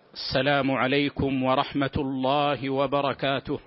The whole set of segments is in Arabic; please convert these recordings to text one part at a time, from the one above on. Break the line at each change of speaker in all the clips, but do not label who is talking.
السلام عليكم ورحمة الله وبركاته.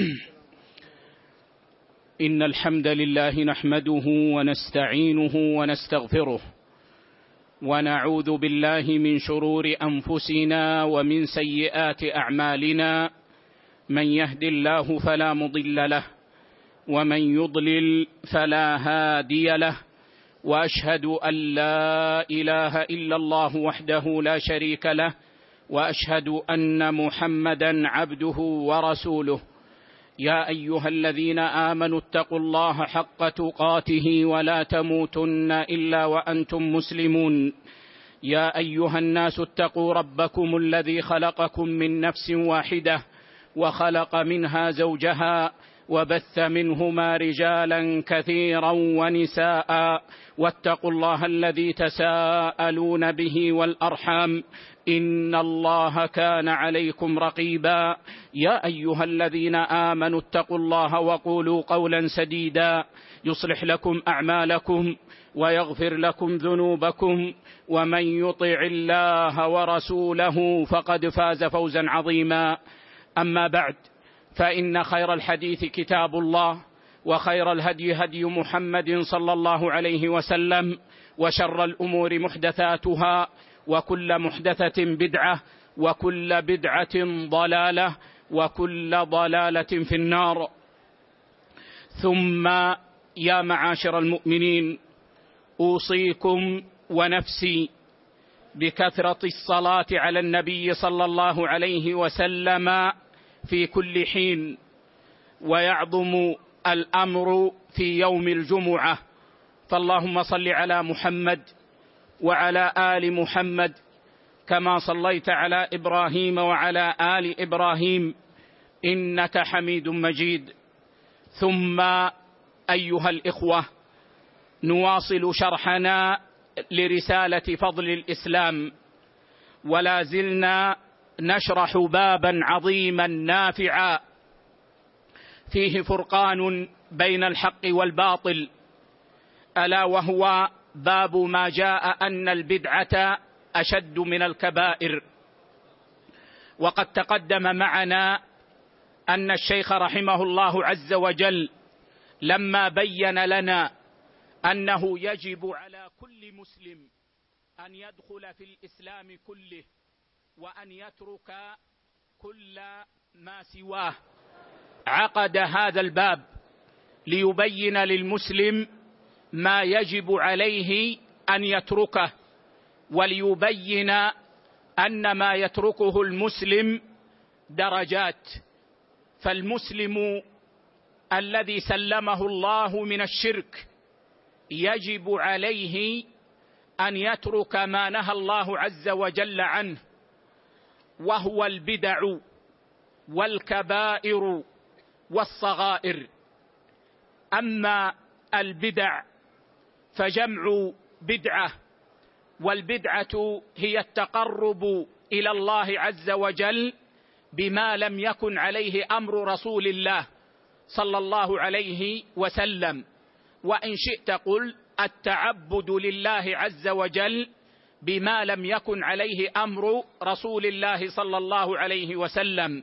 إن الحمد لله نحمده ونستعينه ونستغفره، ونعوذ بالله من شرور أنفسنا ومن سيئات أعمالنا، من يهد الله فلا مضل له ومن يضلل فلا هادي له، وأشهد أن لا إله إلا الله وحده لا شريك له، وأشهد أن محمدًا عبده ورسوله. يا أيها الذين آمنوا اتقوا الله حق تقاته ولا تموتن إلا وأنتم مسلمون. يا أيها الناس اتقوا ربكم الذي خلقكم من نفس واحدة وخلق منها زوجها وبث منهما رجالا كثيرا ونساء، واتقوا الله الذي تساءلون به والأرحام، إن الله كان عليكم رقيبا. يا أيها الذين آمنوا اتقوا الله وقولوا قولا سديدا يصلح لكم أعمالكم ويغفر لكم ذنوبكم، ومن يطع الله ورسوله فقد فاز فوزا عظيما. أما بعد، فإن خير الحديث كتاب الله، وخير الهدي هدي محمد صلى الله عليه وسلم، وشر الأمور محدثاتها، وكل محدثة بدعة، وكل بدعة ضلالة، وكل ضلالة في النار. ثم يا معاشر المؤمنين، أوصيكم ونفسي بكثرة الصلاة على النبي صلى الله عليه وسلم في كل حين، ويعظم الأمر في يوم الجمعة، فاللهم صل على محمد وعلى آل محمد كما صليت على إبراهيم وعلى آل إبراهيم إنك حميد مجيد. ثم أيها الإخوة، نواصل شرحنا لرسالة فضل الإسلام، ولا زلنا نشرح بابا عظيما نافعا فيه فرقان بين الحق والباطل، ألا وهو باب ما جاء أن البدعة أشد من الكبائر. وقد تقدم معنا أن الشيخ رحمه الله عز وجل لما بين لنا أنه يجب على كل مسلم أن يدخل في الإسلام كله، وأن يترك كل ما سواه، عقد هذا الباب ليبين للمسلم ما يجب عليه أن يتركه، وليبين أن ما يتركه المسلم درجات. فالمسلم الذي سلمه الله من الشرك يجب عليه أن يترك ما نهى الله عز وجل عنه، وهو البدع والكبائر والصغائر. أما البدع فجمع بدعة، والبدعة هي التقرب إلى الله عز وجل بما لم يكن عليه أمر رسول الله صلى الله عليه وسلم، وإن شئت قل التعبد لله عز وجل بما لم يكن عليه أمر رسول الله صلى الله عليه وسلم.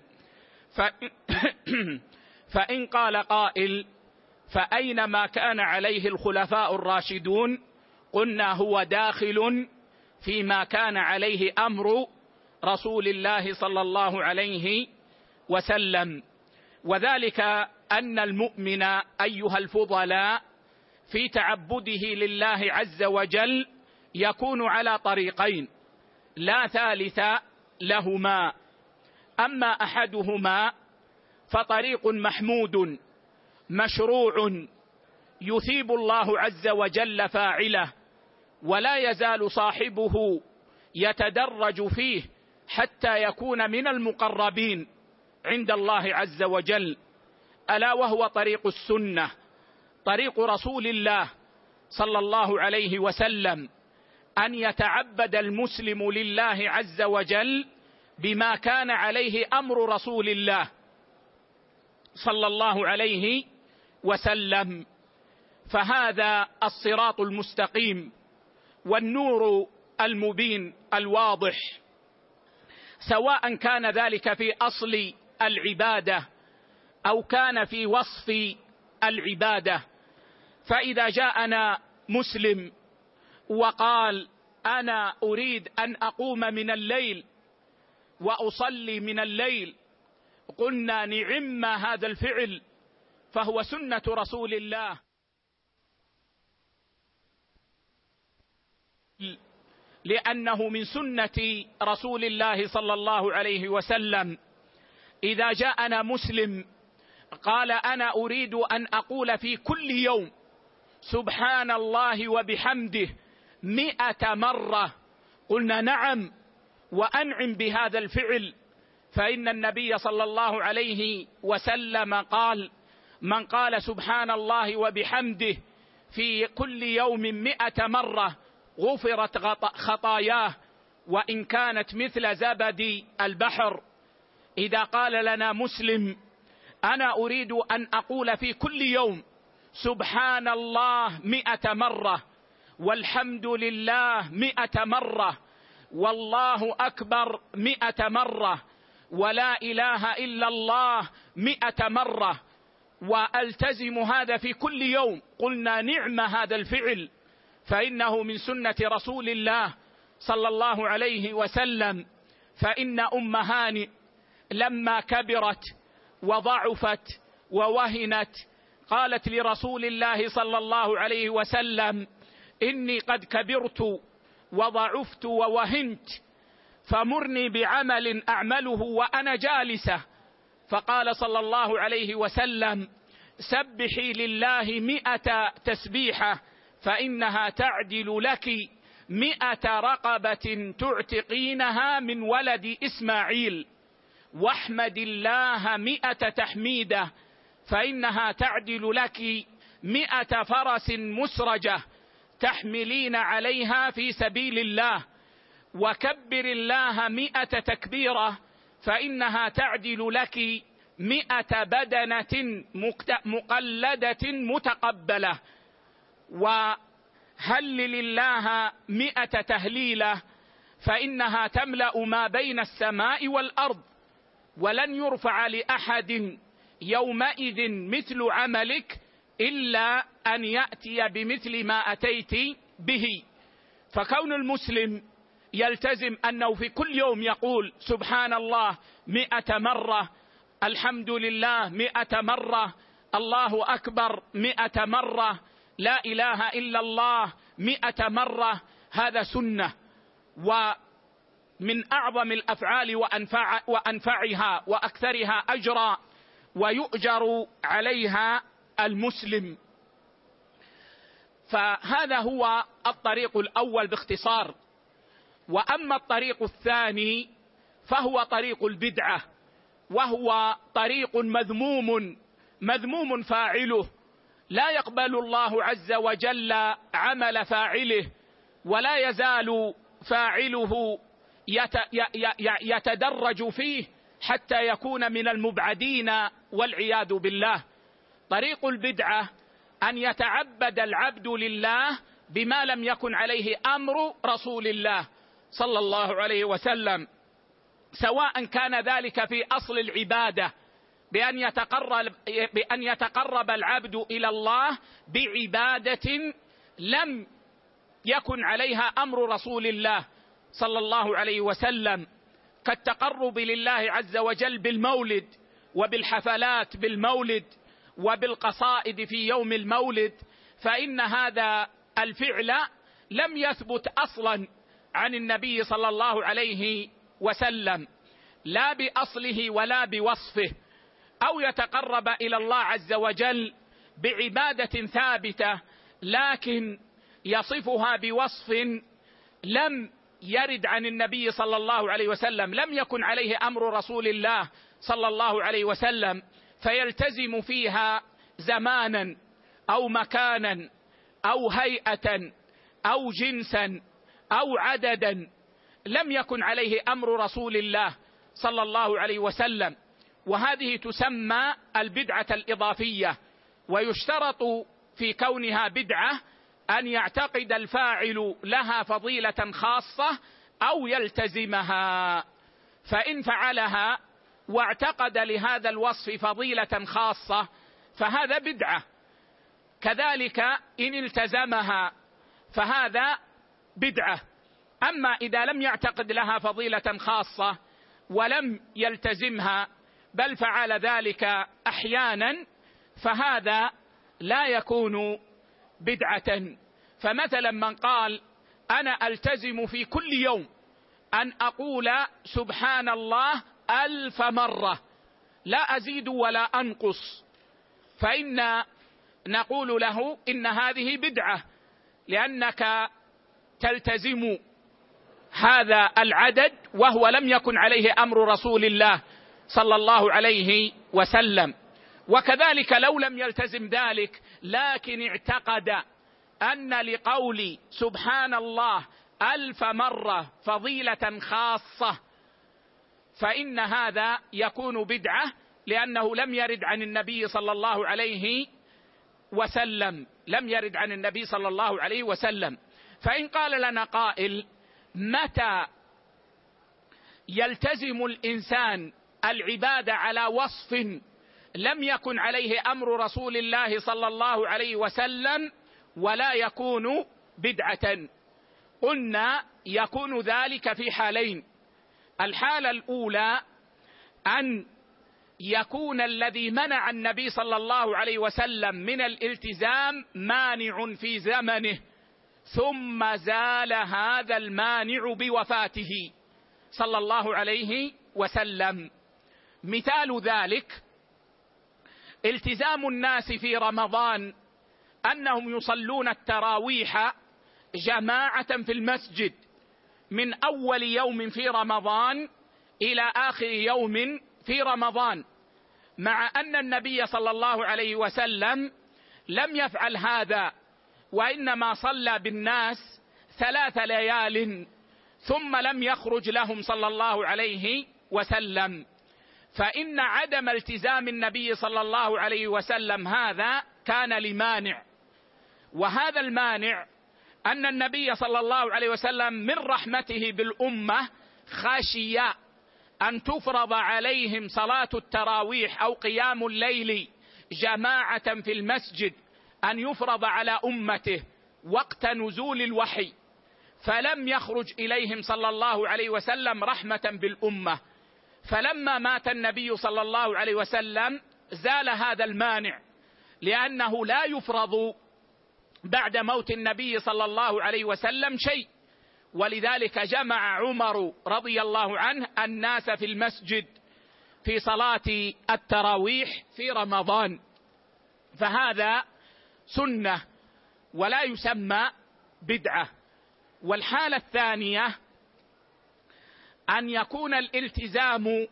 فإن قال قائل: فأين ما كان عليه الخلفاء الراشدون؟ قلنا هو داخل فيما كان عليه أمر رسول الله صلى الله عليه وسلم، وذلك أن المؤمن أيها الفضلاء في تعبده لله عز وجل يكون على طريقين لا ثالث لهما. أما أحدهما فطريق محمود مشروع يثيب الله عز وجل فاعله، ولا يزال صاحبه يتدرج فيه حتى يكون من المقربين عند الله عز وجل، ألا وهو طريق السنة، طريق رسول الله صلى الله عليه وسلم، أن يتعبد المسلم لله عز وجل بما كان عليه أمر رسول الله صلى الله عليه وسلم. فهذا الصراط المستقيم والنور المبين الواضح. سواء كان ذلك في أصل العبادة أو كان في وصف العبادة. فإذا جاءنا مسلم وقال أنا أريد أن أقوم من الليل وأصلي من الليل، قلنا نعم هذا الفعل، فهو سنة رسول الله، لأنه من سنة رسول الله صلى الله عليه وسلم. إذا جاءنا مسلم قال أنا أريد أن أقول في كل يوم سبحان الله وبحمده 100 مرة، قلنا نعم وأنعم بهذا الفعل، فإن النبي صلى الله عليه وسلم قال من قال سبحان الله وبحمده في كل يوم 100 مرة غفرت خطاياه وإن كانت مثل زبد البحر. إذا قال لنا مسلم أنا أريد أن أقول في كل يوم سبحان الله 100 مرة والحمد لله 100 مرة والله أكبر 100 مرة ولا إله إلا الله 100 مرة، وألتزم هذا في كل يوم، قلنا نعم هذا الفعل، فإنه من سنة رسول الله صلى الله عليه وسلم. فإن أم هانئ لما كبرت وضعفت ووهنت قالت لرسول الله صلى الله عليه وسلم إني قد كبرت وضعفت ووهنت، فمرني بعمل أعمله وأنا جالسة. فقال صلى الله عليه وسلم سبحي لله 100 تسبيحة فإنها تعدل لك 100 رقبة تعتقينها من ولد إسماعيل، واحمد الله 100 تحميدة فإنها تعدل لك 100 فرس مسرجة تحملين عليها في سبيل الله، وكبر الله 100 تكبيرة فإنها تعدل لك 100 بدنة مقلدة متقبلة، وهلل الله 100 تهليلة فإنها تملأ ما بين السماء والأرض، ولن يرفع لأحد يومئذ مثل عملك إلا أن يأتي بمثل ما أتيت به. فكون المسلم يلتزم أنه في كل يوم يقول سبحان الله 100 مرة، الحمد لله 100 مرة، الله أكبر 100 مرة، لا إله إلا الله 100 مرة، هذا سنة ومن أعظم الأفعال وأنفعها وأكثرها أجرا ويؤجر عليها المسلم. فهذا هو الطريق الأول باختصار. وأما الطريق الثاني فهو طريق البدعة، وهو طريق مذموم فاعله، لا يقبل الله عز وجل عمل فاعله، ولا يزال فاعله يتدرج فيه حتى يكون من المبعدين والعياذ بالله. طريق البدعة أن يتعبد العبد لله بما لم يكن عليه أمر رسول الله صلى الله عليه وسلم، سواء كان ذلك في أصل العبادة بأن يتقرب العبد إلى الله بعبادة لم يكن عليها أمر رسول الله صلى الله عليه وسلم، كالتقرب لله عز وجل بالمولد وبالحفلات بالمولد وبالقصائد في يوم المولد، فإن هذا الفعل لم يثبت أصلا عن النبي صلى الله عليه وسلم، لا بأصله ولا بوصفه. أو يتقرب إلى الله عز وجل بعبادة ثابتة لكن يصفها بوصف لم يرد عن النبي صلى الله عليه وسلم، لم يكن عليه أمر رسول الله صلى الله عليه وسلم، فيلتزم فيها زمانا أو مكانا أو هيئة أو جنسا أو عددا لم يكن عليه أمر رسول الله صلى الله عليه وسلم، وهذه تسمى البدعة الإضافية. ويشترط في كونها بدعة أن يعتقد الفاعل لها فضيلة خاصة أو يلتزمها. فإن فعلها واعتقد لهذا الوصف فضيلة خاصة فهذا بدعة، كذلك إن التزمها فهذا بدعة. أما إذا لم يعتقد لها فضيلة خاصة ولم يلتزمها بل فعل ذلك أحيانا فهذا لا يكون بدعة. فمثلا من قال أنا ألتزم في كل يوم أن أقول سبحان الله 1000 مرة لا أزيد ولا أنقص، فإن نقول له إن هذه بدعة، لأنك تلتزم هذا العدد وهو لم يكن عليه أمر رسول الله صلى الله عليه وسلم. وكذلك لو لم يلتزم ذلك لكن اعتقد أن لقول سبحان الله 1000 مرة فضيلة خاصة فإن هذا يكون بدعة، لأنه لم يرد عن النبي صلى الله عليه وسلم، لم يرد عن النبي صلى الله عليه وسلم. فإن قال لنا قائل متى يلتزم الإنسان العبادة على وصف لم يكن عليه أمر رسول الله صلى الله عليه وسلم ولا يكون بدعة؟ قلنا يكون ذلك في حالين. الحالة الأولى أن يكون الذي منع النبي صلى الله عليه وسلم من الالتزام مانع في زمنه ثم زال هذا المانع بوفاته صلى الله عليه وسلم. مثال ذلك التزام الناس في رمضان أنهم يصلون التراويح جماعة في المسجد من أول يوم في رمضان إلى آخر يوم في رمضان، مع أن النبي صلى الله عليه وسلم لم يفعل هذا، وإنما صلى بالناس 3 ليال ثم لم يخرج لهم صلى الله عليه وسلم. فإن عدم التزام النبي صلى الله عليه وسلم هذا كان لمانع، وهذا المانع أن النبي صلى الله عليه وسلم من رحمته بالأمة خشي أن تفرض عليهم صلاة التراويح أو قيام الليل جماعة في المسجد، أن يفرض على أمته وقت نزول الوحي، فلم يخرج إليهم صلى الله عليه وسلم رحمة بالأمة. فلما مات النبي صلى الله عليه وسلم زال هذا المانع، لأنه لا يفرض بعد موت النبي صلى الله عليه وسلم شيء، ولذلك جمع عمر رضي الله عنه الناس في المسجد في صلاة التراويح في رمضان، فهذا سنة ولا يسمى بدعة. والحالة الثانية أن يكون الالتزام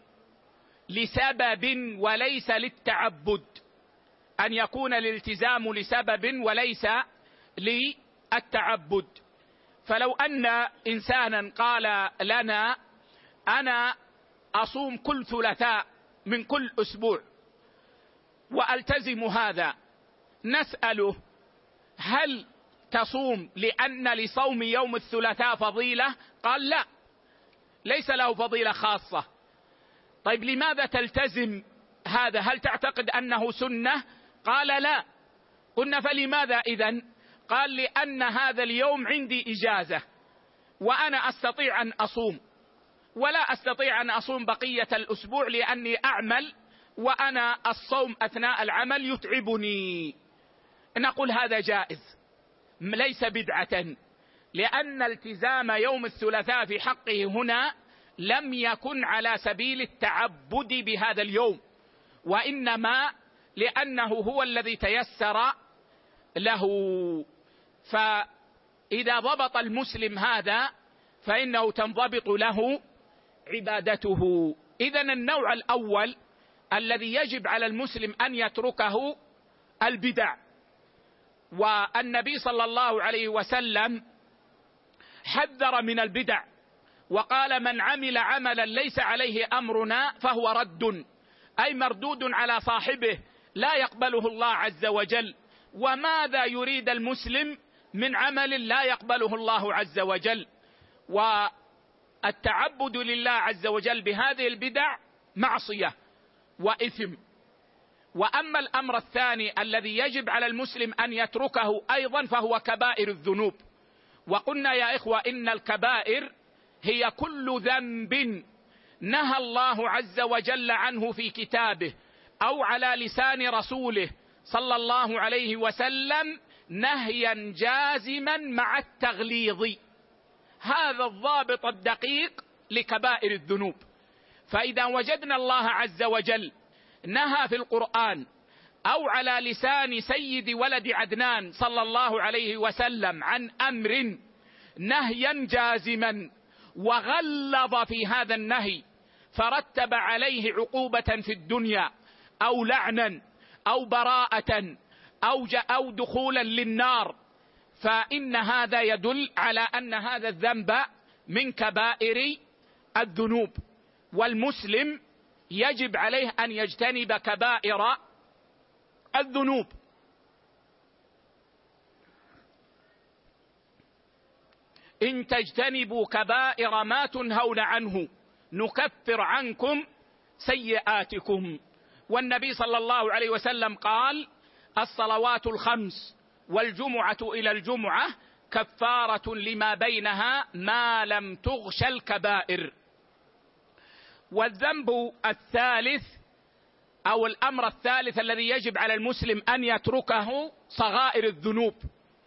لسبب وليس للتعبد، أن يكون الالتزام لسبب وليس للتعبد. فلو أن إنسانا قال لنا أنا أصوم كل ثلاثاء من كل أسبوع وألتزم هذا، نسأله هل تصوم لأن لصوم يوم الثلاثاء فضيلة؟ قال لا، ليس له فضيلة خاصة. طيب لماذا تلتزم هذا؟ هل تعتقد أنه سنة؟ قال لا. قلنا فلماذا إذن؟ قال لأن هذا اليوم عندي إجازة وأنا أستطيع أن أصوم، ولا أستطيع أن أصوم بقية الأسبوع لأني أعمل، وأنا الصوم أثناء العمل يتعبني. نقول هذا جائز ليس بدعة، لأن التزام يوم الثلاثاء في حقه هنا لم يكن على سبيل التعبد بهذا اليوم، وإنما لأنه هو الذي تيسر له. فإذا ضبط المسلم هذا فإنه تنضبط له عبادته. إذن النوع الأول الذي يجب على المسلم أن يتركه البدع، والنبي صلى الله عليه وسلم حذر من البدع وقال من عمل عملا ليس عليه أمرنا فهو رد، أي مردود على صاحبه لا يقبله الله عز وجل. وماذا يريد المسلم من عمل لا يقبله الله عز وجل؟ التعبد لله عز وجل بهذه البدع معصية وإثم. وأما الأمر الثاني الذي يجب على المسلم أن يتركه أيضا فهو كبائر الذنوب. وقلنا يا إخوة إن الكبائر هي كل ذنب نهى الله عز وجل عنه في كتابه أو على لسان رسوله صلى الله عليه وسلم نهيا جازما مع التغليظ. هذا الضابط الدقيق لكبائر الذنوب. فإذا وجدنا الله عز وجل نهى في القرآن أو على لسان سيد ولد عدنان صلى الله عليه وسلم عن أمر نهيا جازما وغلظ في هذا النهي فرتب عليه عقوبة في الدنيا أو لعنا أو براءة أو دخولا للنار، فإن هذا يدل على أن هذا الذنب من كبائر الذنوب. والمسلم يجب عليه أن يجتنب كبائر الذنوب. إن تجتنبوا كبائر ما تنهون عنه نكفر عنكم سيئاتكم. والنبي صلى الله عليه وسلم قال: الصلوات الخمس والجمعة إلى الجمعة كفارة لما بينها ما لم تغش الكبائر. والذنب الثالث أو الأمر الثالث الذي يجب على المسلم أن يتركه صغائر الذنوب.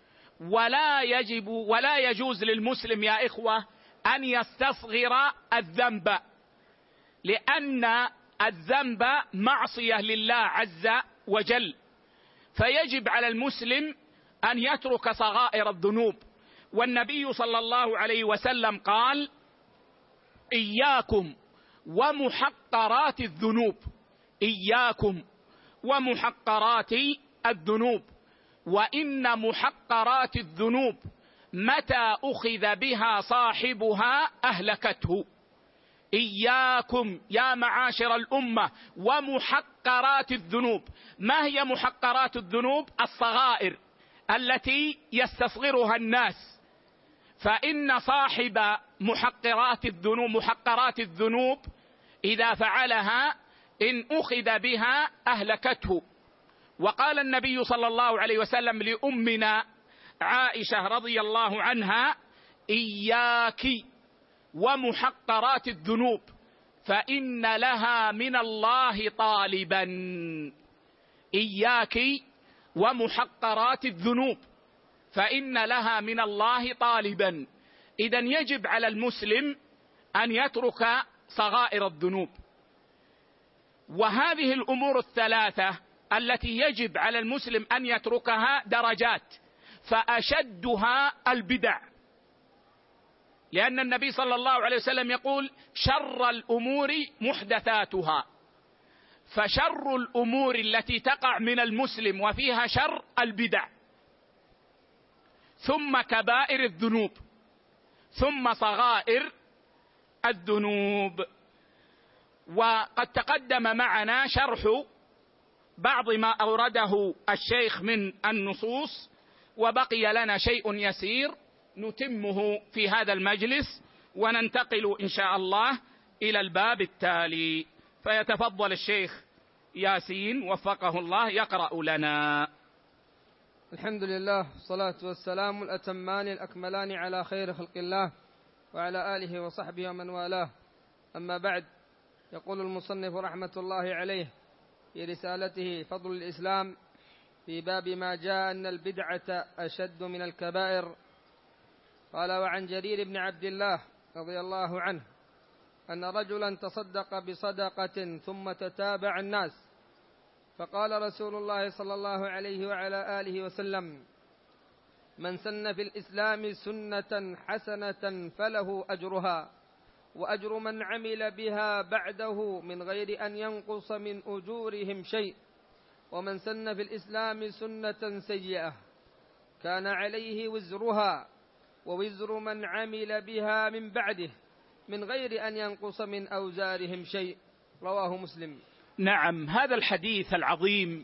ولا يجوز للمسلم يا إخوة أن يستصغر الذنب، لأن الذنب معصية لله عز وجل، فيجب على المسلم أن يترك صغائر الذنوب. والنبي صلى الله عليه وسلم قال: إياكم ومحقرات الذنوب، إياكم ومحقرات الذنوب، وإن محقرات الذنوب متى أخذ بها صاحبها أهلكته. إياكم يا معاشر الأمة ومحقرات الذنوب. ما هي محقرات الذنوب؟ الصغائر التي يستصغرها الناس، فإن صاحب محقرات الذنوب إذا فعلها إن أخذ بها أهلكته. وقال النبي صلى الله عليه وسلم لأمنا عائشة رضي الله عنها: إياك ومحقرات الذنوب فإن لها من الله طالبا. إياك ومحقرات الذنوب فإن لها من الله طالبا. إذن يجب على المسلم أن يترك صغائر الذنوب. وهذه الأمور الثلاثة التي يجب على المسلم أن يتركها درجات، فأشدها البدع، لأن النبي صلى الله عليه وسلم يقول: شر الأمور محدثاتها. فشر الأمور التي تقع من المسلم وفيها شر البدع، ثم كبائر الذنوب، ثم صغائر الذنوب. وقد تقدم معنا شرح بعض ما أورده الشيخ من النصوص، وبقي لنا شيء يسير نتمه في هذا المجلس، وننتقل إن شاء الله إلى الباب التالي. فيتفضل الشيخ ياسين وفقه الله يقرأ لنا.
الحمد لله، والصلاة والسلام الأتمان الأكملان على خير خلق الله وعلى آله وصحبه ومن والاه. أما بعد، يقول المصنف رحمة الله عليه في رسالته فضل الإسلام في باب ما جاء أن البدعة أشد من الكبائر. قال: وعن جرير بن عبد الله رضي الله عنه أن رجلا تصدق بصدقة ثم تتابع الناس، فقال رسول الله صلى الله عليه وعلى آله وسلم: من سن في الإسلام سنة حسنة فله أجرها وأجر من عمل بها بعده من غير أن ينقص من أجورهم شيء، ومن سن في الإسلام سنة سيئة كان عليه وزرها ووزر من عمل بها من بعده من غير أن ينقص من أوزارهم شيء. رواه مسلم.
نعم، هذا الحديث العظيم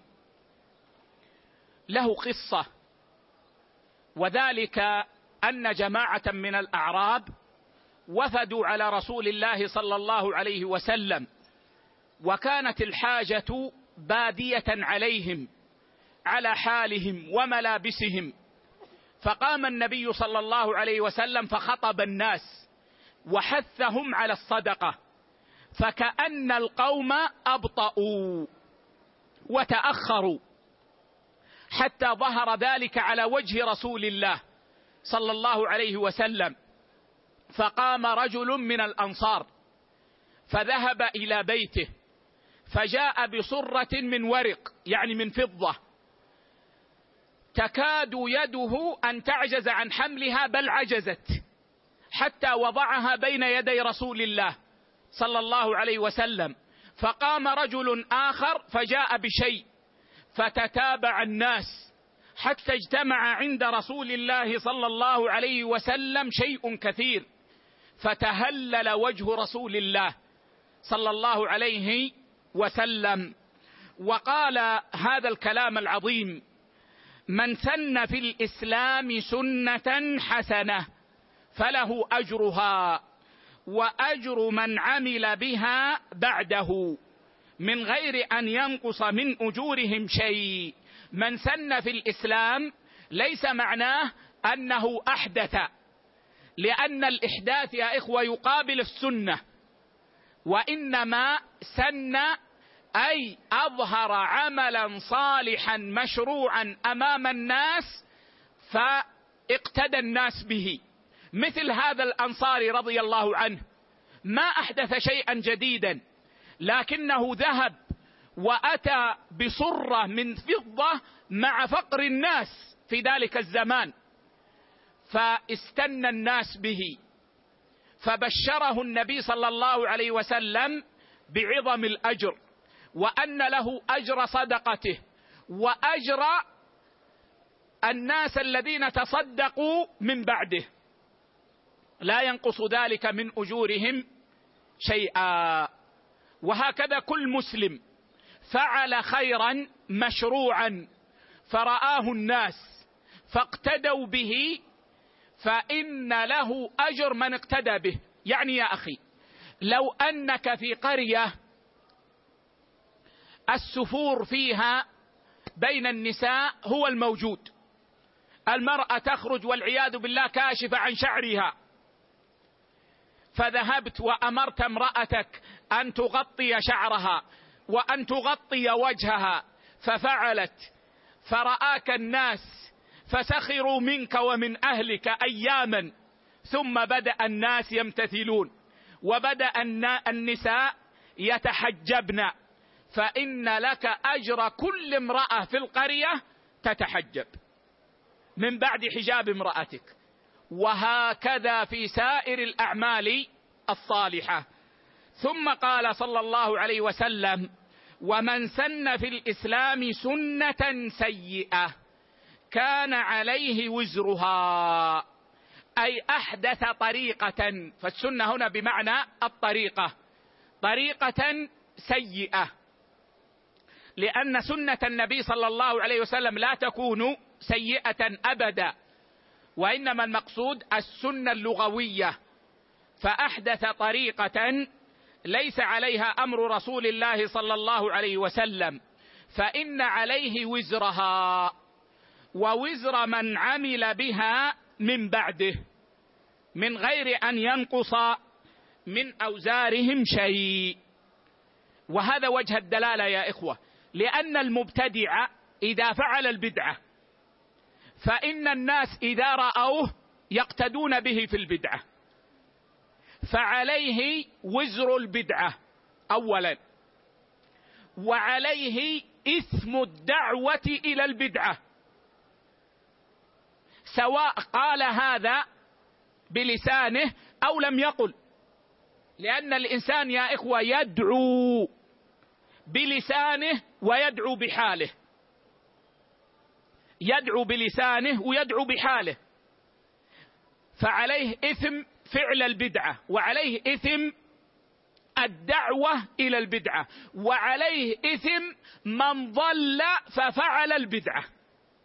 له قصة، وذلك أن جماعة من الأعراب وفدوا على رسول الله صلى الله عليه وسلم، وكانت الحاجة بادية عليهم على حالهم وملابسهم، فقام النبي صلى الله عليه وسلم فخطب الناس وحثهم على الصدقة، فكأن القوم أبطأوا وتأخروا حتى ظهر ذلك على وجه رسول الله صلى الله عليه وسلم، فقام رجل من الأنصار فذهب إلى بيته فجاء بصرة من ورق، يعني من فضة، تكاد يده أن تعجز عن حملها، بل عجزت، حتى وضعها بين يدي رسول الله صلى الله عليه وسلم. فقام رجل آخر فجاء بشيء، فتتابع الناس حتى اجتمع عند رسول الله صلى الله عليه وسلم شيء كثير، فتهلل وجه رسول الله صلى الله عليه وسلم وقال هذا الكلام العظيم: من سن في الإسلام سنة حسنة فله أجرها وأجر من عمل بها بعده من غير أن ينقص من أجورهم شيء. من سن في الإسلام ليس معناه أنه أحدث، لأن الإحداث يا إخوة يقابل السنة، وإنما سن أي أظهر عملا صالحا مشروعا أمام الناس فاقتدى الناس به، مثل هذا الأنصاري رضي الله عنه ما أحدث شيئا جديدا، لكنه ذهب وأتى بصرة من فضة مع فقر الناس في ذلك الزمان، فاستنى الناس به، فبشره النبي صلى الله عليه وسلم بعظم الأجر، وأن له أجر صدقته وأجر الناس الذين تصدقوا من بعده، لا ينقص ذلك من أجورهم شيئا. وهكذا كل مسلم فعل خيرا مشروعا فرآه الناس فاقتدوا به فإن له أجر من اقتدى به. يعني يا أخي، لو أنك في قرية السفور فيها بين النساء هو الموجود، المرأة تخرج والعياذ بالله كاشفة عن شعرها، فذهبت وأمرت امرأتك أن تغطي شعرها وأن تغطي وجهها ففعلت، فرآك الناس فسخروا منك ومن أهلك أياما، ثم بدأ الناس يمتثلون وبدأ النساء يتحجبن، فإن لك أجر كل امرأة في القرية تتحجب من بعد حجاب امرأتك. وهكذا في سائر الأعمال الصالحة. ثم قال صلى الله عليه وسلم: ومن سن في الإسلام سنة سيئة كان عليه وزرها، أي أحدث طريقة، فالسنة هنا بمعنى الطريقة، طريقة سيئة، لأن سنة النبي صلى الله عليه وسلم لا تكون سيئة أبدا، وإنما المقصود السنة اللغوية، فأحدث طريقة ليس عليها أمر رسول الله صلى الله عليه وسلم، فإن عليه وزرها ووزر من عمل بها من بعده من غير أن ينقص من أوزارهم شيء. وهذا وجه الدلالة يا إخوة، لأن المبتدع إذا فعل البدعة فإن الناس إذا رأوه يقتدون به في البدعة، فعليه وزر البدعة أولا، وعليه إثم الدعوة إلى البدعة، سواء قال هذا بلسانه أو لم يقل، لأن الإنسان يا إخوة يدعو بلسانه ويدعو بحاله، يدعو بلسانه ويدعو بحاله، فعليه إثم فعل البدعة، وعليه إثم الدعوة إلى البدعة، وعليه إثم من ضل ففعل البدعة.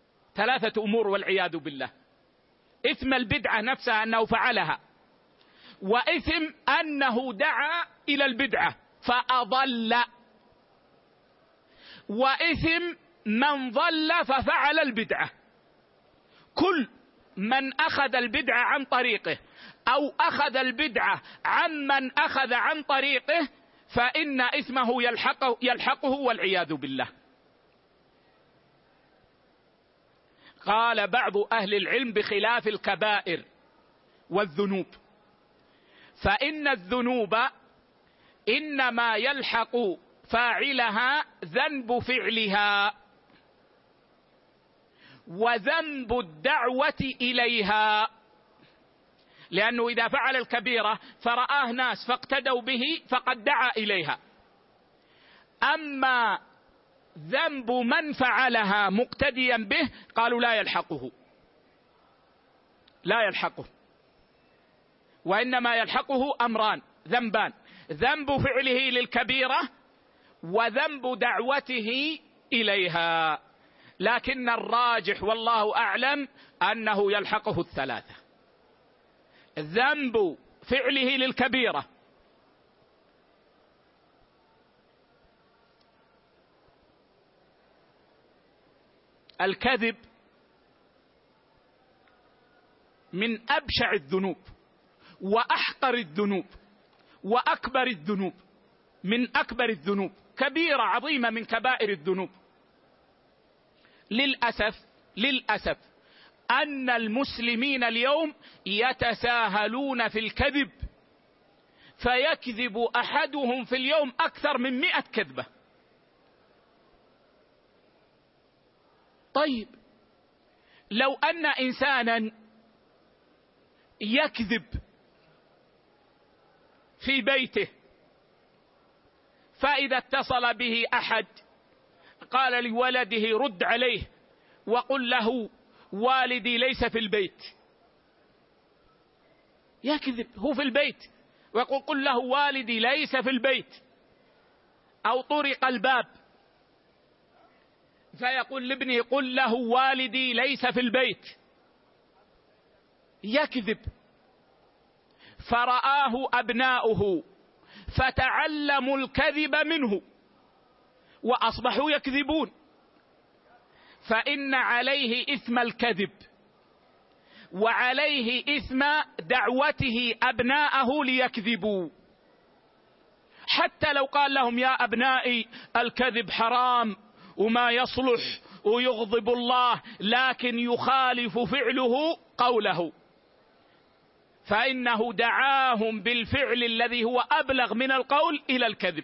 ثلاثة أمور والعياذ بالله: إثم البدعة نفسها أنه فعلها، وإثم أنه دعا إلى البدعة فأضل، وإثم من ضل ففعل البدعة. كل من أخذ البدعة عن طريقه أو أخذ البدعة عمن أخذ عن طريقه فإن إثمه يلحقه والعياذ بالله. قال بعض أهل العلم بخلاف الكبائر والذنوب، فإن الذنوب إنما يلحق فاعلها ذنب فعلها وذنب الدعوة إليها، لأنه إذا فعل الكبيرة فرآه ناس فاقتدوا به فقد دعا إليها. أما ذنب من فعلها مقتديا به قالوا لا يلحقه، وإنما يلحقه أمران: ذنبان، ذنب فعله للكبيرة وذنب دعوته إليها. لكن الراجح والله أعلم أنه يلحقه الثلاثة: ذنب فعله للكبيرة، الكذب من أبشع الذنوب وأحقر الذنوب وأكبر الذنوب، من أكبر الذنوب، كبيرة عظيمة من كبائر الذنوب. للأسف أن المسلمين اليوم يتساهلون في الكذب، فيكذب أحدهم في اليوم أكثر من 100 كذبة. طيب لو أن إنسانا يكذب في بيته، فإذا اتصل به أحد قال لولده رد عليه وقل له والدي ليس في البيت، يكذب هو في البيت ويقول قل له والدي ليس في البيت، أو طرق الباب فيقول لابنه قل له والدي ليس في البيت، يكذب. فرآه أبناؤه فتعلموا الكذب منه وأصبحوا يكذبون، فإن عليه إثم الكذب وعليه إثم دعوته أبناءه ليكذبوا. حتى لو قال لهم يا أبنائي الكذب حرام وما يصلح ويغضب الله، لكن يخالف فعله قوله، فإنه دعاهم بالفعل الذي هو أبلغ من القول إلى الكذب،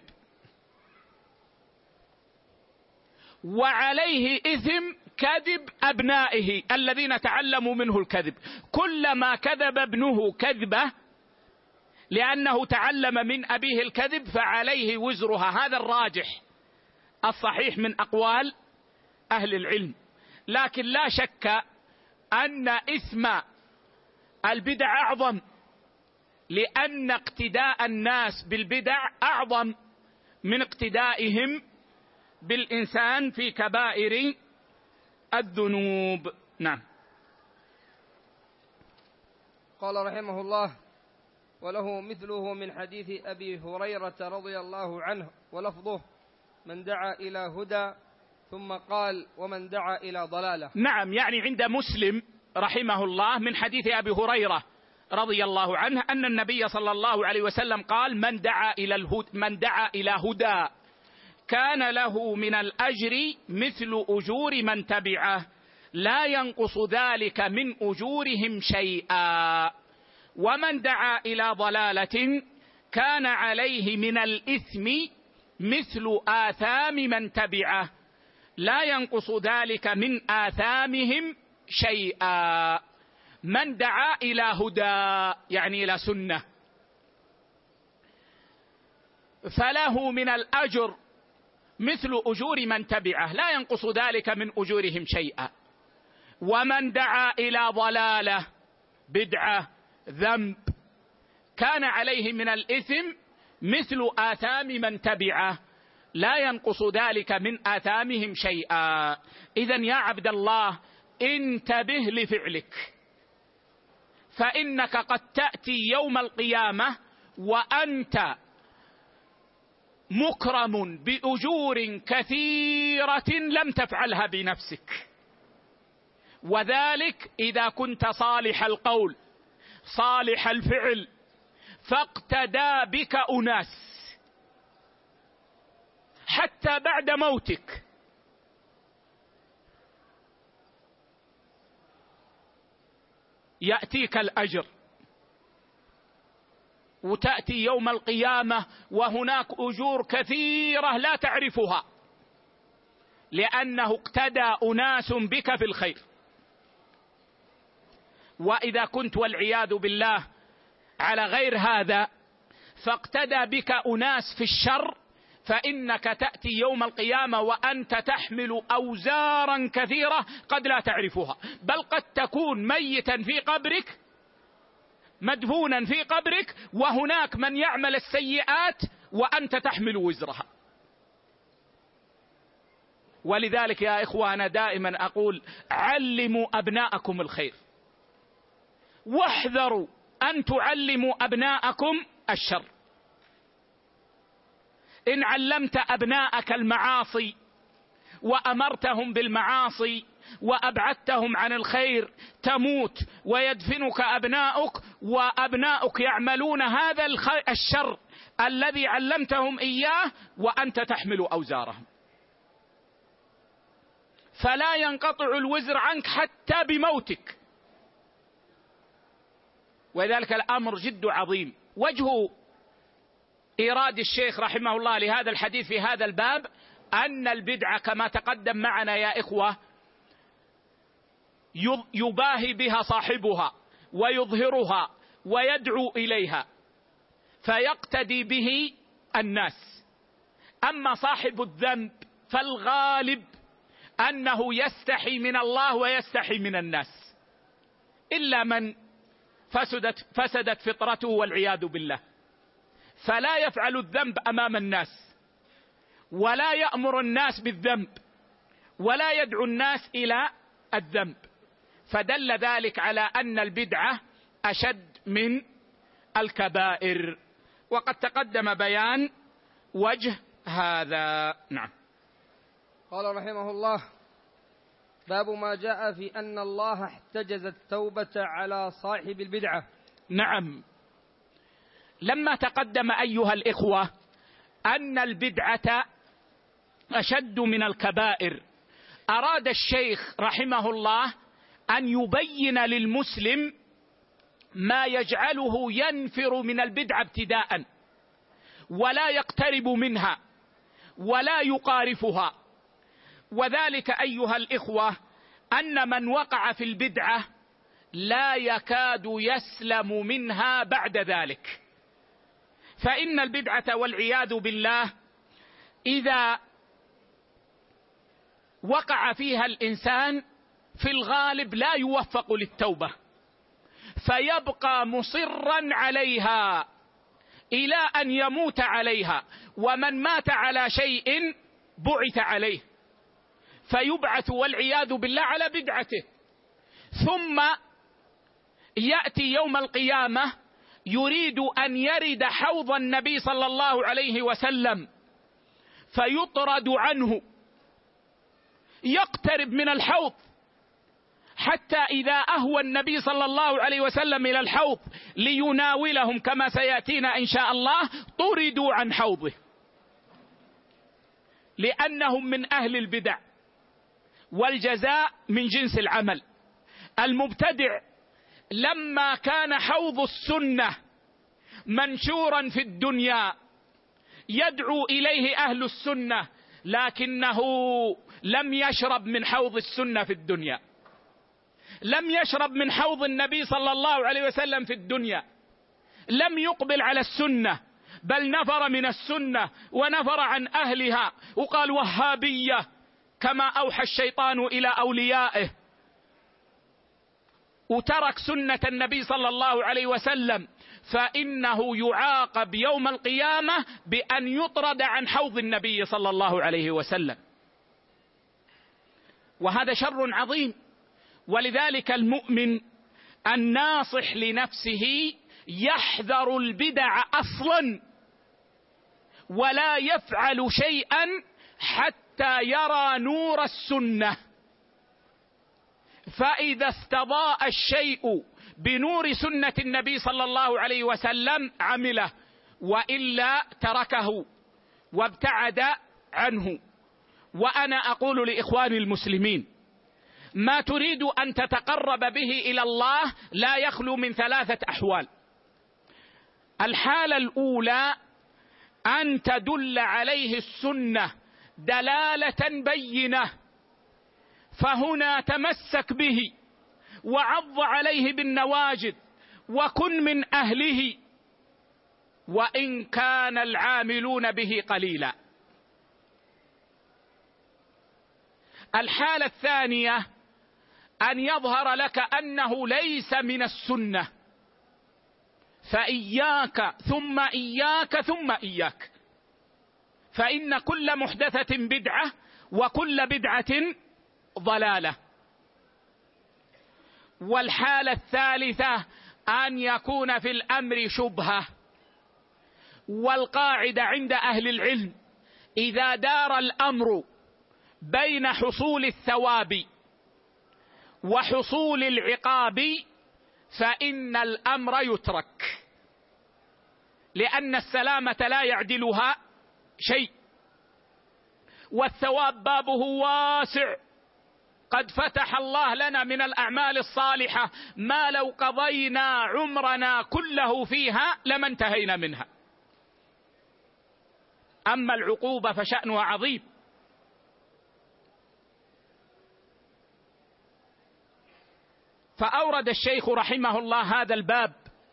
وعليه إثم كذب أبنائه الذين تعلموا منه الكذب. كلما كذب ابنه كذبة لأنه تعلم من أبيه الكذب فعليه وزرها. هذا الراجح الصحيح من أقوال أهل العلم. لكن لا شك أن إثم البدع أعظم، لأن اقتداء الناس بالبدع أعظم من اقتدائهم بالإنسان في كبائر الذنوب. نعم.
قال رحمه الله: وله مثله من حديث أبي هريرة رضي الله عنه ولفظه: من دعا إلى هدى، ثم قال: ومن دعا إلى ضلالة.
نعم، يعني عند مسلم رحمه الله من حديث أبي هريرة رضي الله عنه أن النبي صلى الله عليه وسلم قال: من دعا إلى هدى كان له من الأجر مثل أجور من تبعه لا ينقص ذلك من أجورهم شيئا، ومن دعا إلى ضلالة كان عليه من الإثم مثل آثام من تبعه لا ينقص ذلك من آثامهم شيئا. من دعا إلى هدى يعني إلى سنة فله من الأجر مثل أجور من تبعه لا ينقص ذلك من أجورهم شيئا، ومن دعا إلى ضلالة بدعة ذنب كان عليه من الإثم مثل آثام من تبعه لا ينقص ذلك من آثامهم شيئا. إذن يا عبد الله انتبه لفعلك، فإنك قد تأتي يوم القيامة وأنت مكرم بأجور كثيرة لم تفعلها بنفسك، وذلك إذا كنت صالح القول صالح الفعل فاقتدى بك أناس حتى بعد موتك. يأتيك الأجر، وتأتي يوم القيامة وهناك أجور كثيرة لا تعرفها، لأنه اقتدى أناس بك في الخير. وإذا كنت والعياذ بالله على غير هذا فاقتدى بك أناس في الشر، فإنك تأتي يوم القيامة وأنت تحمل أوزارا كثيرة قد لا تعرفها، بل قد تكون ميتا في قبرك مدفونا في قبرك، وهناك من يعمل السيئات وأنت تحمل وزرها. ولذلك يا إخوة أنا دائما أقول علموا أبناءكم الخير، واحذروا أن تعلموا أبناءكم الشر. إن علمت أبناءك المعاصي وأمرتهم بالمعاصي وأبعدتهم عن الخير تموت ويدفنك أبناؤك، وأبناؤك يعملون هذا الشر الذي علمتهم إياه وأنت تحمل أوزارهم، فلا ينقطع الوزر عنك حتى بموتك. وذلك الأمر جد عظيم. وجه إيراد الشيخ رحمه الله لهذا الحديث في هذا الباب أن البدعة كما تقدم معنا يا إخوة يباهي بها صاحبها ويظهرها ويدعو إليها فيقتدي به الناس. أما صاحب الذنب فالغالب أنه يستحي من الله ويستحي من الناس، إلا من فسدت فطرته والعياذ بالله، فلا يفعل الذنب أمام الناس ولا يأمر الناس بالذنب ولا يدعو الناس إلى الذنب، فدل ذلك على أن البدعة أشد من الكبائر، وقد تقدم بيان وجه هذا. نعم.
قال رحمه الله: باب ما جاء في أن الله احتجز التوبة على صاحب البدعة.
نعم، لما تقدم أيها الإخوة أن البدعة أشد من الكبائر، أراد الشيخ رحمه الله أن يبين للمسلم ما يجعله ينفر من البدعة ابتداء ولا يقترب منها ولا يقارفها. وذلك أيها الإخوة أن من وقع في البدعة لا يكاد يسلم منها بعد ذلك، فإن البدعة والعياذ بالله إذا وقع فيها الإنسان في الغالب لا يوفق للتوبة، فيبقى مصرا عليها إلى أن يموت عليها، ومن مات على شيء بعث عليه فيبعث والعياذ بالله على بدعته، ثم يأتي يوم القيامة يريد أن يرد حوض النبي صلى الله عليه وسلم فيطرد عنه، يقترب من الحوض حتى إذا أهوى النبي صلى الله عليه وسلم إلى الحوض ليناولهم كما سيأتينا إن شاء الله طردوا عن حوضه، لأنهم من أهل البدع، والجزاء من جنس العمل. المبتدع لما كان حوض السنة منشورا في الدنيا يدعو إليه أهل السنة، لكنه لم يشرب من حوض السنة في الدنيا، لم يشرب من حوض النبي صلى الله عليه وسلم في الدنيا، لم يقبل على السنة، بل نفر من السنة ونفر عن أهلها، وقال وهابية كما أوحى الشيطان إلى أوليائه، وترك سنة النبي صلى الله عليه وسلم، فإنه يعاقب يوم القيامة بأن يطرد عن حوض النبي صلى الله عليه وسلم، وهذا شر عظيم. ولذلك المؤمن الناصح لنفسه يحذر البدع أصلا، ولا يفعل شيئا حتى يرى نور السنة، فإذا استضاء الشيء بنور سنة النبي صلى الله عليه وسلم عمله، وإلا تركه وابتعد عنه. وأنا أقول لإخواني المسلمين: ما تريد أن تتقرب به إلى الله لا يخلو من 3 أحوال. الحالة الأولى أن تدل عليه السنة دلالة بينة، فهنا تمسك به وعض عليه بالنواجذ وكن من أهله، وإن كان العاملون به قليلا. الحالة الثانية أن يظهر لك أنه ليس من السنة، فإياك ثم إياك ثم إياك، فإن كل محدثة بدعة وكل بدعة ضلالة. والحالة الثالثة أن يكون في الأمر شبهة. والقاعدة عند أهل العلم: إذا دار الأمر بين حصول الثواب وحصول العقاب فإن الأمر يترك، لأن السلامة لا يعدلها شيء، والثواب بابه واسع. قد فتح الله لنا من الأعمال الصالحة ما لو قضينا عمرنا كله فيها لما انتهينا منها. أما العقوبة فشأنها عظيم. فأورد الشيخ رحمه الله هذا الباب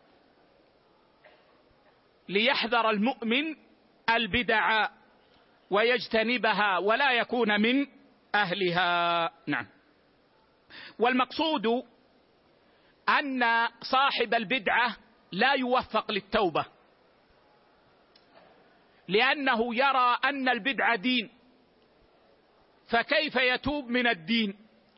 ليحذر المؤمن البدع ويجتنبها ولا يكون من أهلها. نعم. والمقصود أن صاحب البدعة لا يوفق للتوبة، لأنه يرى أن البدعة دين، فكيف يتوب من الدين؟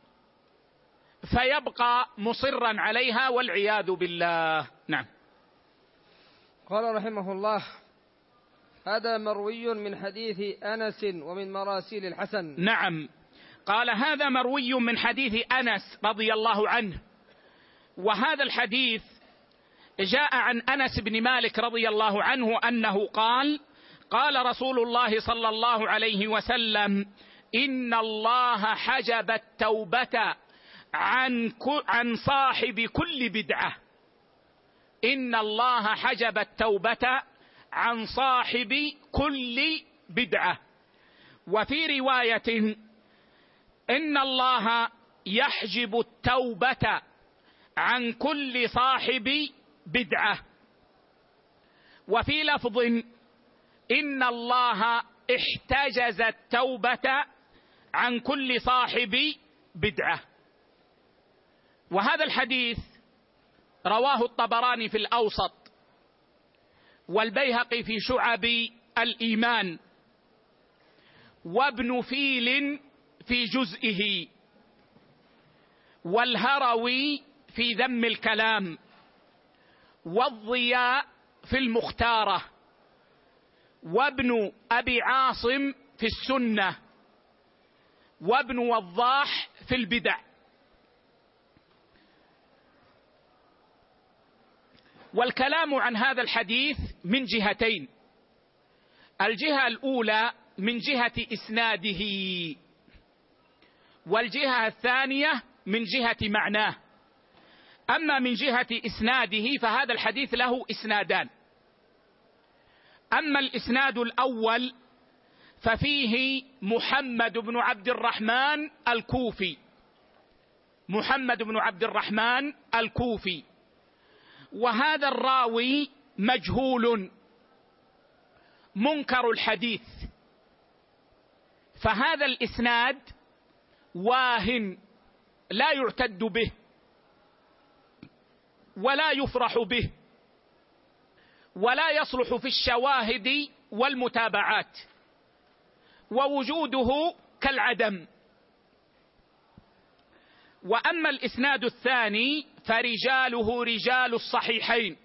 فيبقى مصرا عليها والعياذ بالله. نعم.
قال رحمه الله: هذا مروي من حديث أنس ومن مراسيل الحسن.
نعم. قال: هذا مروي من حديث أنس رضي الله عنه. وهذا الحديث جاء عن أنس بن مالك رضي الله عنه أنه قال: قال رسول الله صلى الله عليه وسلم: إن الله حجب التوبة عن صاحب كل بدعة. إن الله حجب التوبة عن صاحب كل بدعة. وفي رواية: إن الله يحجب التوبة عن كل صاحب بدعة. وفي لفظ: إن الله احتجز التوبة عن كل صاحب بدعة. وهذا الحديث رواه الطبراني في الأوسط، والبيهقي في شعب الإيمان، وابن فيل في جزئه، والهروي في ذم الكلام، والضياء في المختارة، وابن أبي عاصم في السنة، وابن وضاح في البدع. والكلام عن هذا الحديث من جهتين: الجهة الأولى من جهة إسناده، والجهة الثانية من جهة معناه. أما من جهة إسناده فهذا الحديث له إسنادان. أما الإسناد الأول ففيه محمد بن عبد الرحمن الكوفي، محمد بن عبد الرحمن الكوفي، وهذا الراوي مجهول منكر الحديث، فهذا الإسناد واهن لا يعتد به ولا يفرح به ولا يصلح في الشواهد والمتابعات، ووجوده كالعدم. وأما الإسناد الثاني فرجاله رجال الصحيحين،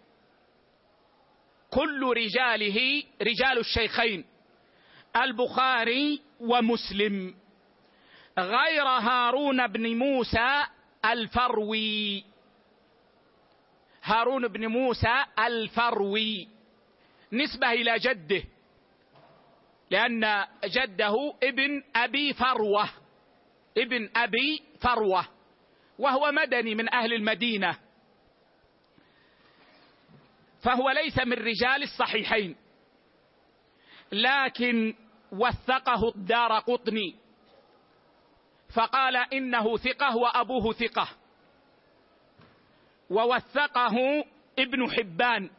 كل رجاله رجال الشيخين البخاري ومسلم، غير هارون بن موسى الفروي. هارون بن موسى الفروي نسبة إلى جده، لأن جده ابن أبي فروة، ابن أبي فروة، وهو مدني من أهل المدينة، فهو ليس من رجال الصحيحين، لكن وثقه الدارقطني فقال إنه ثقة وأبوه ثقة، ووثقه ابن حبان،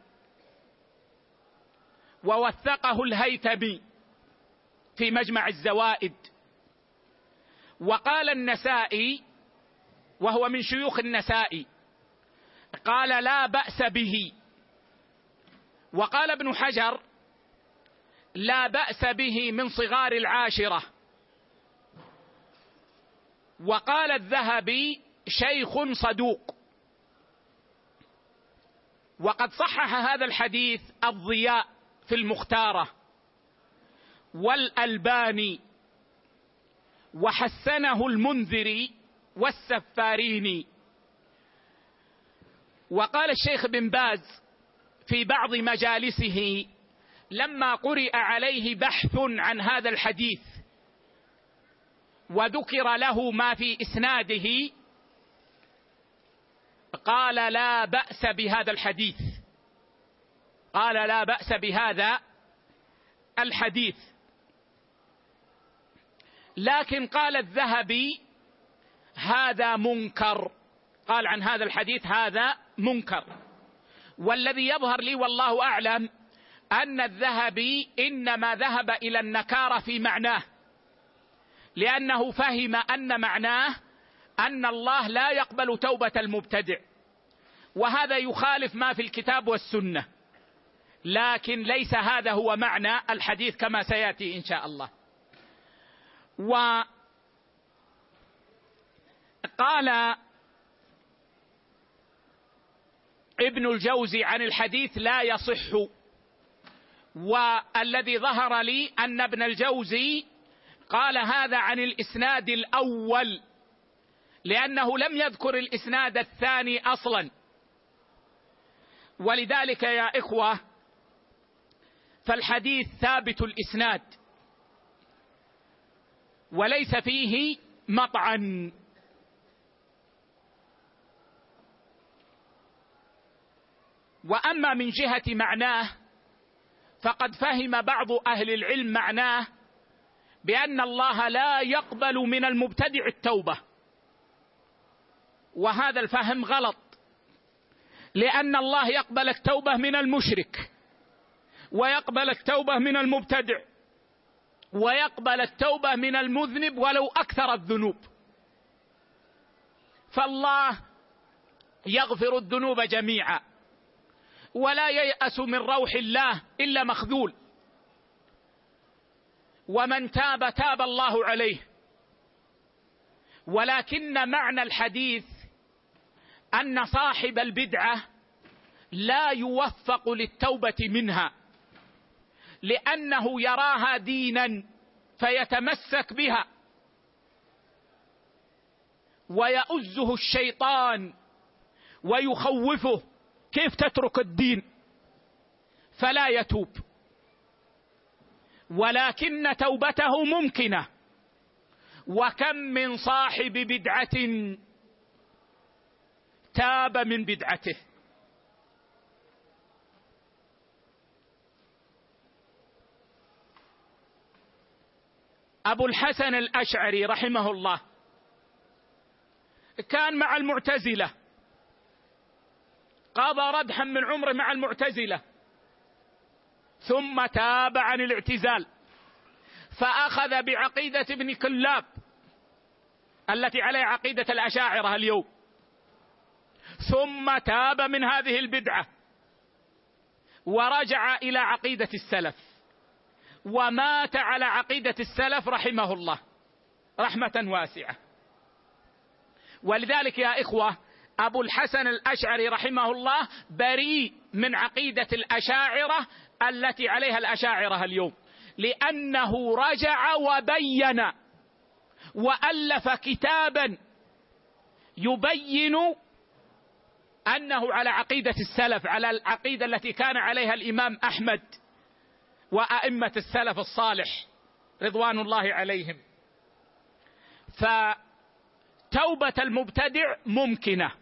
ووثقه الهيثمي في مجمع الزوائد. وقال النسائي، وهو من شيوخ النسائي، قال لا بأس به. وقال ابن حجر لا بأس به من صغار العاشرة. وقال الذهبي شيخ صدوق. وقد صحح هذا الحديث الضياء في المختارة والألباني، وحسنه المنذري والسفاريني. وقال الشيخ بن باز في بعض مجالسه لما قرئ عليه بحث عن هذا الحديث وذكر له ما في إسناده، قال لا بأس بهذا الحديث، قال لا بأس بهذا الحديث. لكن قال الذهبي هذا منكر، قال عن هذا الحديث هذا منكر. والذي يظهر لي والله أعلم أن الذهبي إنما ذهب إلى النكارة في معناه، لأنه فهم أن معناه أن الله لا يقبل توبة المبتدع، وهذا يخالف ما في الكتاب والسنة، لكن ليس هذا هو معنى الحديث كما سيأتي إن شاء الله. وقال ابن الجوزي عن الحديث لا يصح، والذي ظهر لي أن ابن الجوزي قال هذا عن الإسناد الأول، لأنه لم يذكر الإسناد الثاني أصلا. ولذلك يا إخوة فالحديث ثابت الإسناد وليس فيه مطعن. وأما من جهة معناه فقد فهم بعض أهل العلم معناه بأن الله لا يقبل من المبتدع التوبة، وهذا الفهم غلط، لأن الله يقبل التوبة من المشرك، ويقبل التوبة من المبتدع، ويقبل التوبة من المذنب ولو أكثر الذنوب. فالله يغفر الذنوب جميعا، ولا ييأس من روح الله إلا مخذول، ومن تاب تاب الله عليه. ولكن معنى الحديث أن صاحب البدعة لا يوفق للتوبة منها، لأنه يراها دينا فيتمسك بها، ويؤزه الشيطان ويخوفه كيف تترك الدين، فلا يتوب. ولكن توبته ممكنة، وكم من صاحب بدعة تاب من بدعته. أبو الحسن الأشعري رحمه الله كان مع المعتزلة، قضى ردحا من عمره مع المعتزلة، ثم تاب عن الاعتزال فأخذ بعقيدة ابن كلاب التي عليها عقيدة الأشاعرة اليوم، ثم تاب من هذه البدعة ورجع إلى عقيدة السلف، ومات على عقيدة السلف رحمه الله رحمة واسعة. ولذلك يا إخوة أبو الحسن الأشعري رحمه الله بريء من عقيدة الأشاعرة التي عليها الأشاعرة اليوم، لأنه رجع وبين وألف كتابا يبين أنه على عقيدة السلف، على العقيدة التي كان عليها الإمام أحمد وأئمة السلف الصالح رضوان الله عليهم. فتوبة المبتدع ممكنة،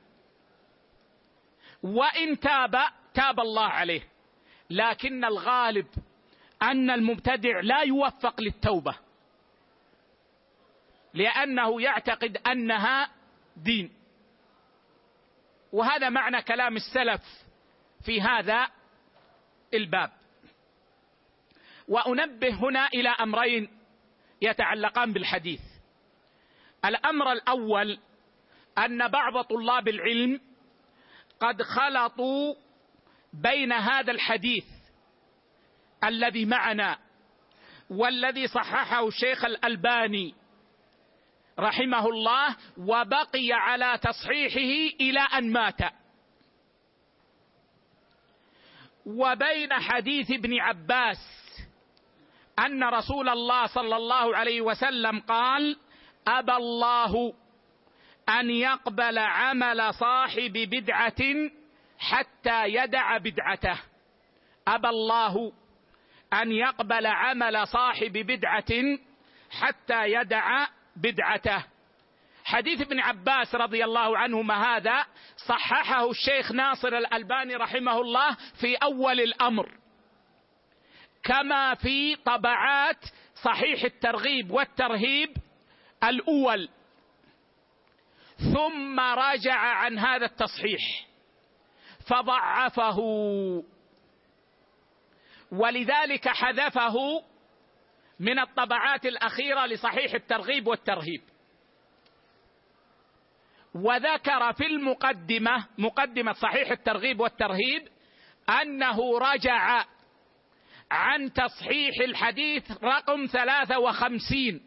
وإن تاب الله عليه، لكن الغالب أن المبتدع لا يوفق للتوبة، لأنه يعتقد أنها دين. وهذا معنى كلام السلف في هذا الباب. وأنبه هنا إلى أمرين يتعلقان بالحديث. الأمر الأول أن بعض طلاب العلم قد خلطوا بين هذا الحديث الذي معنا والذي صححه الشيخ الألباني رحمه الله وبقي على تصحيحه إلى أن مات، وبين حديث ابن عباس أن رسول الله صلى الله عليه وسلم قال: أبى الله أن يقبل عمل صاحب بدعة حتى يدع بدعته. أبى الله أن يقبل عمل صاحب بدعة حتى يدع بدعته. حديث ابن عباس رضي الله عنهما هذا صححه الشيخ ناصر الألباني رحمه الله في أول الأمر، كما في طبعات صحيح الترغيب والترهيب الأول، ثم راجع عن هذا التصحيح فضعفه، ولذلك حذفه من الطبعات الأخيرة لصحيح الترغيب والترهيب. وذكر في مقدمة صحيح الترغيب والترهيب أنه رجع عن تصحيح الحديث رقم 53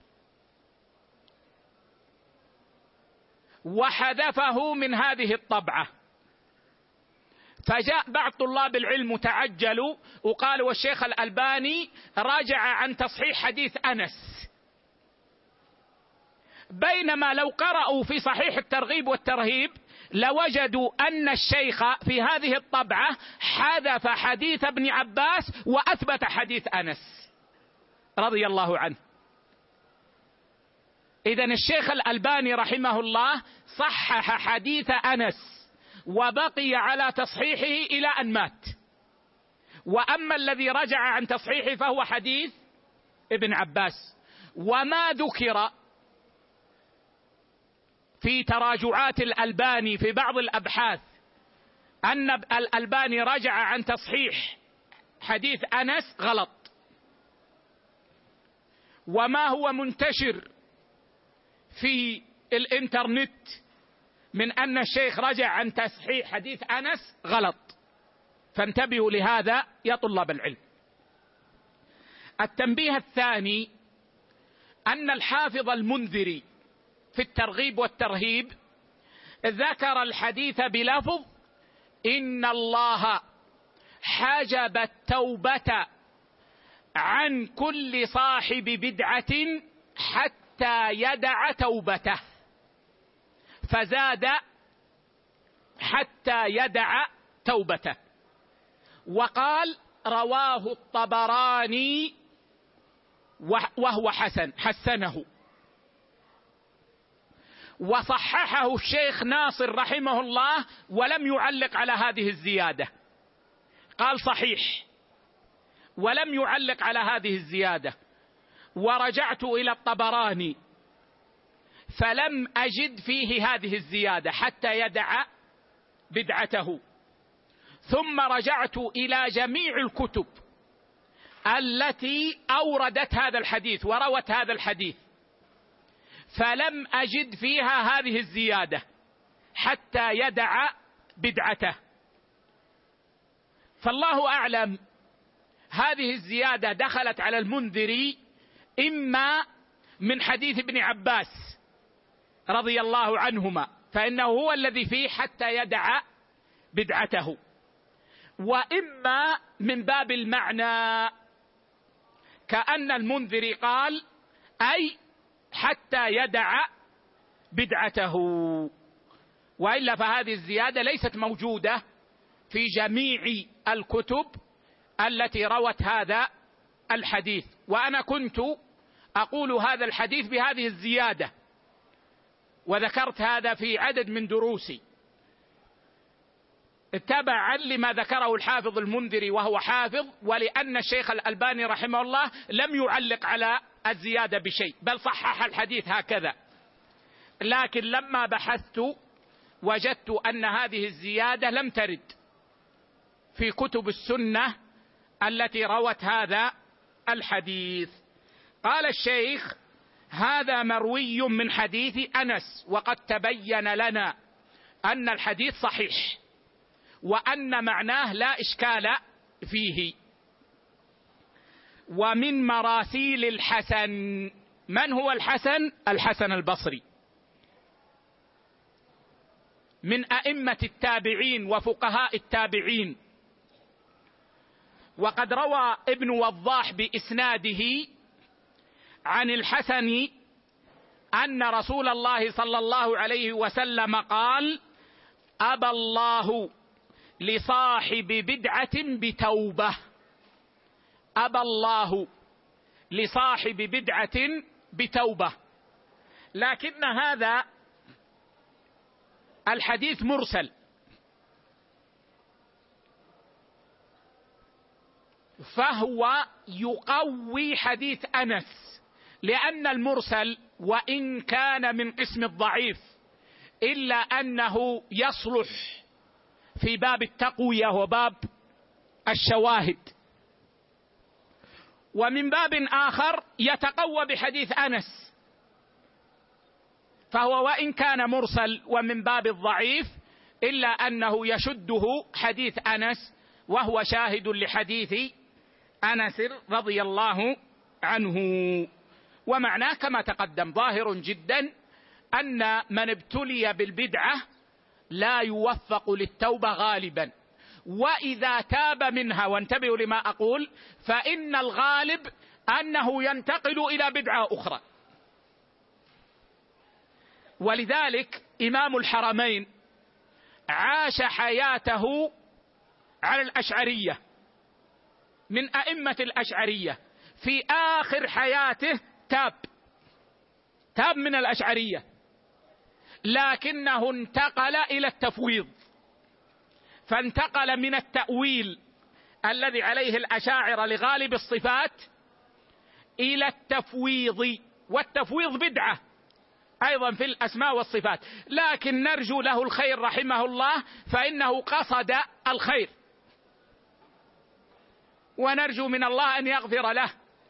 وحذفه من هذه الطبعة. فجاء بعض طلاب العلم تعجلوا وقالوا والشيخ الألباني رجع عن تصحيح حديث أنس، بينما لو قرأوا في صحيح الترغيب والترهيب لوجدوا أن الشيخ في هذه الطبعة حذف حديث ابن عباس وأثبت حديث أنس رضي الله عنه. إذن الشيخ الألباني رحمه الله صحح حديث أنس وبقي على تصحيحه إلى أن مات، وأما الذي رجع عن تصحيحه فهو حديث ابن عباس. وما ذكر في تراجعات الألباني في بعض الأبحاث أن الألباني رجع عن تصحيح حديث أنس غلط، وما هو منتشر في الإنترنت من أن الشيخ رجع عن تصحيح حديث أنس غلط. فانتبهوا لهذا يا طلاب العلم. التنبيه الثاني أن الحافظ المنذري في الترغيب والترهيب ذكر الحديث بلفظ: إن الله حجب التوبة عن كل صاحب بدعة حتى يدع توبته، فزاد حتى يدع توبته، وقال رواه الطبراني وهو حسنه، وصححه الشيخ ناصر رحمه الله ولم يعلق على هذه الزيادة، قال صحيح ولم يعلق على هذه الزيادة. ورجعت إلى الطبراني فلم أجد فيه هذه الزيادة حتى يدع بدعته، ثم رجعت إلى جميع الكتب التي أوردت هذا الحديث وروت هذا الحديث فلم أجد فيها هذه الزيادة حتى يدع بدعته. فالله أعلم هذه الزيادة دخلت على المنذري إما من حديث ابن عباس رضي الله عنهما فإنه هو الذي فيه حتى يدع بدعته. وإما من باب المعنى كأن المنذر قال أي حتى يدع بدعته، وإلا فهذه الزيادة ليست موجودة في جميع الكتب التي روت هذا الحديث. وأنا كنت أقول هذا الحديث بهذه الزيادة، وذكرت هذا في عدد من دروسي تبعا لما ذكره الحافظ المنذري وهو حافظ، ولأن الشيخ الألباني رحمه الله لم يعلق على الزيادة بشيء، بل صحح الحديث هكذا. لكن لما بحثت وجدت أن هذه الزيادة لم ترد في كتب السنة التي روت هذا الحديث. قال الشيخ: هذا مروي من حديث أنس، وقد تبين لنا أن الحديث صحيح وأن معناه لا إشكال فيه. ومن مراسيل الحسن، من هو الحسن؟ الحسن البصري، من أئمة التابعين وفقهاء التابعين. وقد روى ابن وضاح بإسناده عن الحسن أن رسول الله صلى الله عليه وسلم قال: أبى الله لصاحب بدعة بتوبة. أبى الله لصاحب بدعة بتوبة. لكن هذا الحديث مرسل، فهو يقوي حديث أنس، لأن المرسل وإن كان من قسم الضعيف إلا أنه يصلح في باب التقوية وباب الشواهد، ومن باب آخر يتقوى بحديث أنس، فهو وإن كان مرسل ومن باب الضعيف إلا أنه يشده حديث أنس، وهو شاهد لحديث أنس رضي الله عنه. ومعناه كما تقدم ظاهر جدا أن من ابتلي بالبدعة لا يوفق للتوبة غالبا، وإذا تاب منها، وانتبهوا لما أقول، فإن الغالب أنه ينتقل إلى بدعة أخرى. ولذلك إمام الحرمين عاش حياته على الأشعرية، من أئمة الأشعرية، في آخر حياته تاب من الأشعرية، لكنه انتقل إلى التفويض، فانتقل من التأويل الذي عليه الأشاعرة لغالب الصفات إلى التفويض، والتفويض بدعة أيضا في الأسماء والصفات، لكن نرجو له الخير رحمه الله، فإنه قصد الخير، ونرجو من الله أن يغفر له.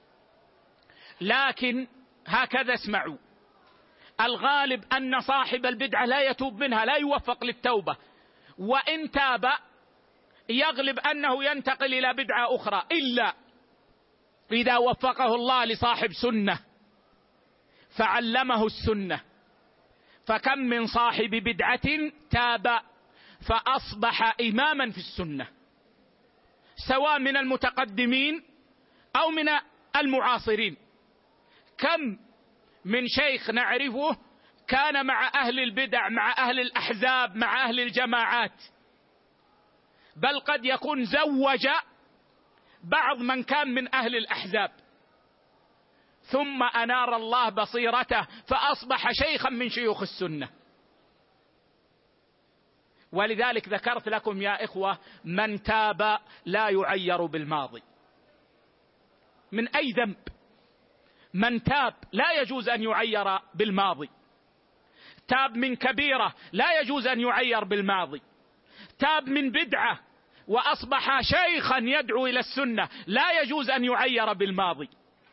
لكن هكذا اسمعوا، الغالب أن صاحب البدعة لا يتوب منها، لا يوفق للتوبة، وإن تاب يغلب أنه ينتقل إلى بدعة أخرى، إلا إذا وفقه الله لصاحب سنة فعلمه السنة. فكم من صاحب بدعة تاب فأصبح إماما في السنة، سواء من المتقدمين أو من المعاصرين. كم من شيخ نعرفه كان مع أهل البدع، مع أهل الأحزاب، مع أهل الجماعات، بل قد يكون زوج بعض من كان من أهل الأحزاب، ثم أنار الله بصيرته فأصبح شيخا من شيوخ السنة. ولذلك ذكرت لكم يا إخوة، من تاب لا يعير بالماضي من أي ذنب، من تاب لا يجوز أن يعير بالماضي. تاب من كبيرة لا يجوز أن يعير بالماضي. تاب من بدعة وأصبح شيخا يدعو إلى السنة لا يجوز أن يعير بالماضي.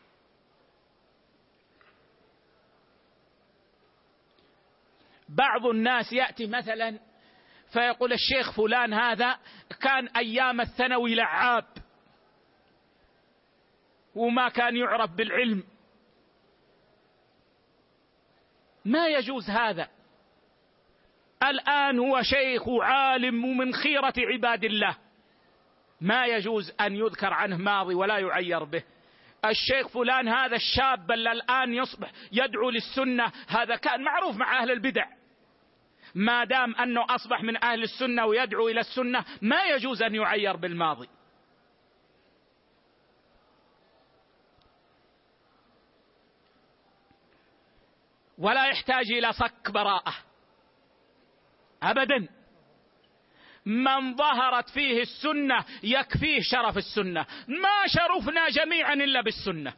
بعض الناس يأتي مثلا فيقول الشيخ فلان هذا كان أيام الثانوي لعاب وما كان يعرف بالعلم. ما يجوز هذا، الآن هو شيخ وعالم ومن خيرة عباد الله، ما يجوز أن يذكر عنه ماضي ولا يعير به. الشيخ فلان هذا الشاب اللي الآن يصبح يدعو للسنة، هذا كان معروف مع أهل البدع، ما دام أنه أصبح من أهل السنة ويدعو إلى السنة ما يجوز أن يعير بالماضي. ولا يحتاج إلى صك براءة أبدا. من ظهرت فيه السنة يكفيه شرف السنة، ما شرفنا جميعا إلا بالسنة.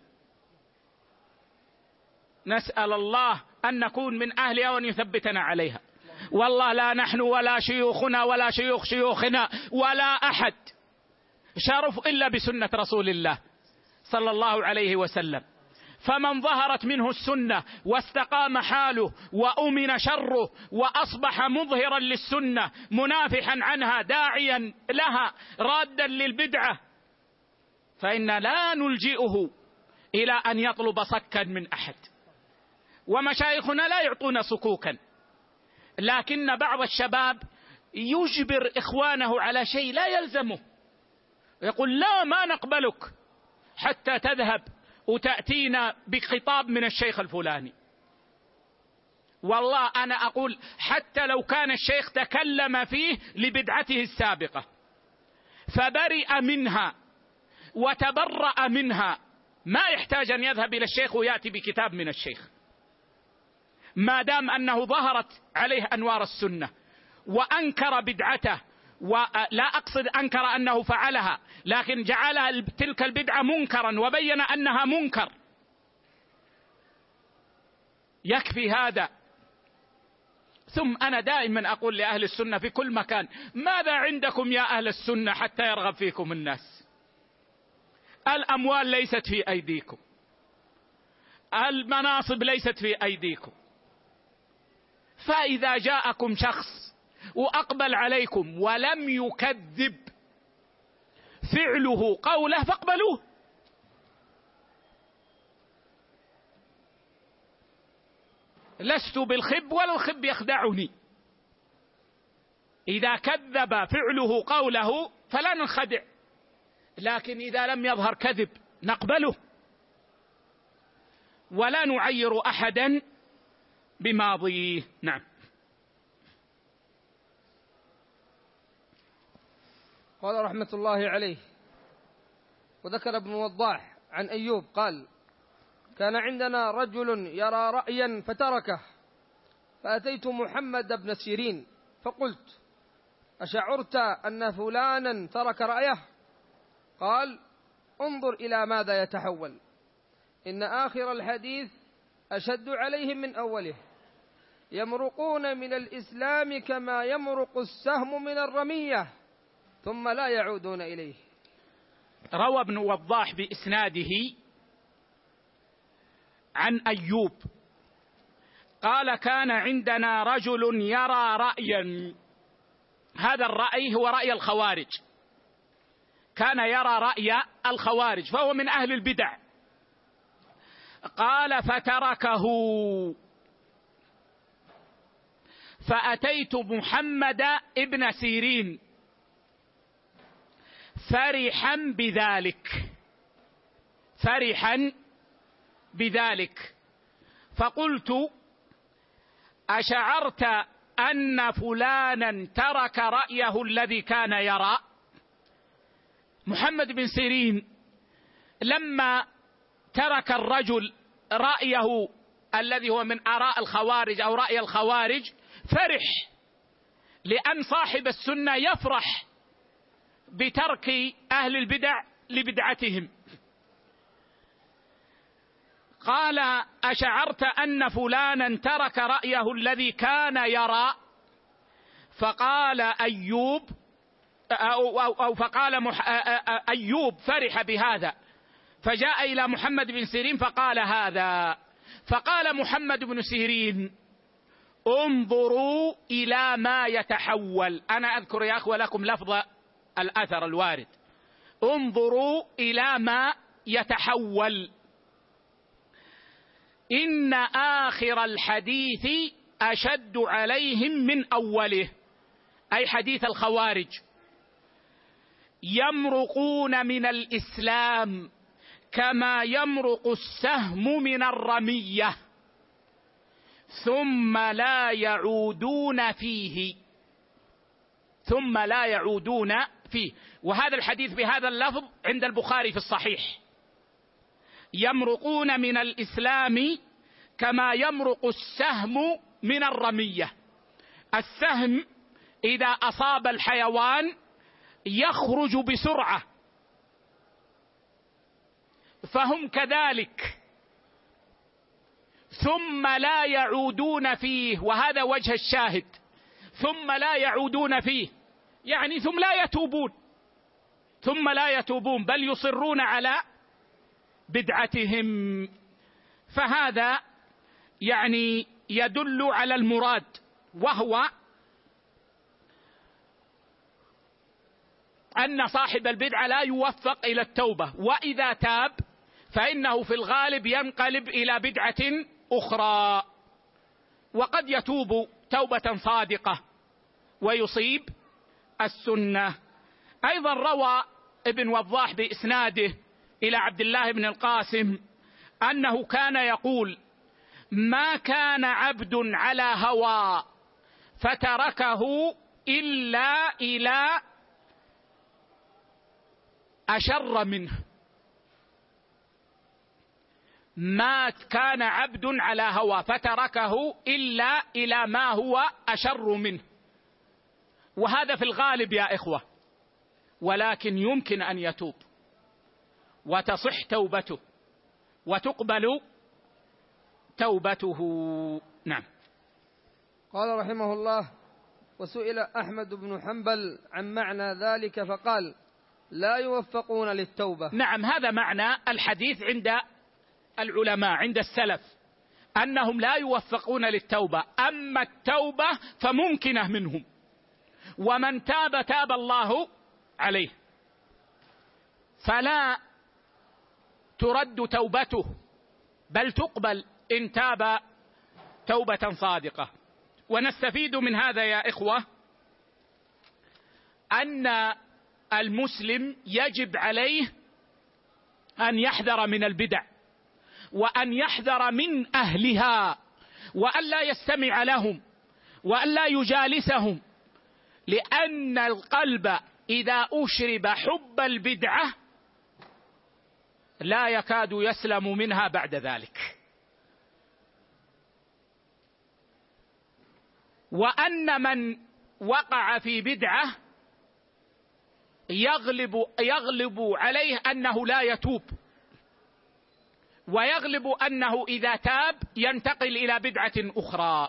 نسأل الله أن نكون من أهلها وأن يثبتنا عليها. والله لا نحن ولا شيوخنا ولا شيوخ شيوخنا ولا أحد شرف إلا بسنة رسول الله صلى الله عليه وسلم. فمن ظهرت منه السنة واستقام حاله وأمن شره وأصبح مظهرا للسنة منافحا عنها داعيا لها رادا للبدعة، فإن لا نلجئه إلى أن يطلب صكا من أحد. ومشايخنا لا يعطون صكوكا، لكن بعض الشباب يجبر إخوانه على شيء لا يلزمه، يقول لا ما نقبلك حتى تذهب وتأتينا بخطاب من الشيخ الفلاني. والله أنا أقول حتى لو كان الشيخ تكلم فيه لبدعته السابقة فبرئ منها وتبرأ منها، ما يحتاج أن يذهب إلى الشيخ ويأتي بكتاب من الشيخ، ما دام أنه ظهرت عليه أنوار السنة وأنكر بدعته. ولا أقصد أنكر أنه فعلها، لكن جعل تلك البدعة منكرا وبين أنها منكر، يكفي هذا. ثم أنا دائما أقول لأهل السنة في كل مكان: ماذا عندكم يا أهل السنة حتى يرغب فيكم الناس؟ الأموال ليست في أيديكم، المناصب ليست في أيديكم، فإذا جاءكم شخص وأقبل عليكم ولم يكذب فعله قوله فاقبلوه. لست بالخب ولا الخب يخدعني، إذا كذب فعله قوله فلا ننخدع، لكن إذا لم يظهر كذب نقبله ولا نعير أحدا بماضيه. نعم.
قال رحمة الله عليه: وذكر ابن وضاح عن أيوب قال: كان عندنا رجل يرى رأيا فتركه، فأتيت محمد بن سيرين فقلت: أشعرت أن فلانا ترك رأيه؟ قال: انظر إلى ماذا يتحول، إن آخر الحديث أشد عليهم من أوله، يمرقون من الإسلام كما يمرق السهم من الرمية ثم لا يعودون إليه.
روى ابن وضاح بإسناده عن أيوب قال: كان عندنا رجل يرى رأيا، هذا الرأي هو رأي الخوارج، كان يرى رأي الخوارج فهو من أهل البدع. قال: فتركه، فأتيت محمد ابن سيرين فرحا بذلك فقلت: أشعرت أن فلانا ترك رأيه الذي كان يرى؟ محمد بن سيرين لما ترك الرجل رأيه الذي هو من آراء الخوارج أو رأي الخوارج فرح، لأن صاحب السنة يفرح بترك أهل البدع لبدعتهم. قال: أشعرت أن فلانا ترك رأيه الذي كان يرى؟ فقال أيوب أيوب فرح بهذا، فجاء إلى محمد بن سيرين فقال هذا. فقال محمد بن سيرين: انظروا إلى ما يتحول. أنا أذكر يا أخوة لكم لفظ الأثر الوارد: انظروا إلى ما يتحول، إن آخر الحديث أشد عليهم من أوله، أي حديث الخوارج، يمرقون من الإسلام كما يمرق السهم من الرمية ثم لا يعودون فيه، ثم لا يعودون فيه. وهذا الحديث بهذا اللفظ عند البخاري في الصحيح: يمرقون من الإسلام كما يمرق السهم من الرمية. السهم إذا أصاب الحيوان يخرج بسرعة، فهم كذلك، ثم لا يعودون فيه، وهذا وجه الشاهد، ثم لا يعودون فيه، يعني ثم لا يتوبون، ثم لا يتوبون، بل يصرون على بدعتهم. فهذا يعني يدل على المراد، وهو أن صاحب البدعة لا يوفق إلى التوبة، وإذا تاب فإنه في الغالب ينقلب إلى بدعة أخرى، وقد يتوب توبة صادقة ويصيب السنة. أيضا روى ابن وضاح بإسناده إلى عبد الله بن القاسم أنه كان يقول: ما كان عبد على هوى فتركه إلا إلى أشر منه. ما كان عبد على هوى فتركه إلا إلى ما هو أشر منه. وهذا في الغالب يا إخوة، ولكن يمكن أن يتوب وتصح توبته وتقبل توبته. نعم.
قال رحمه الله: وسئل أحمد بن حنبل عن معنى ذلك فقال: لا يوفقون للتوبة.
نعم، هذا معنى الحديث عند العلماء، عند السلف، أنهم لا يوفقون للتوبة، أما التوبة فممكنة منهم، ومن تاب تاب الله عليه، فلا ترد توبته بل تقبل إن تاب توبة صادقة. ونستفيد من هذا يا إخوة أن المسلم يجب عليه أن يحذر من البدع، وأن يحذر من أهلها، وأن لا يستمع لهم، وأن لا يجالسهم، لأن القلب إذا أشرب حب البدعة لا يكاد يسلم منها بعد ذلك. وأن من وقع في بدعة يغلب عليه أنه لا يتوب، ويغلب أنه إذا تاب ينتقل إلى بدعة أخرى،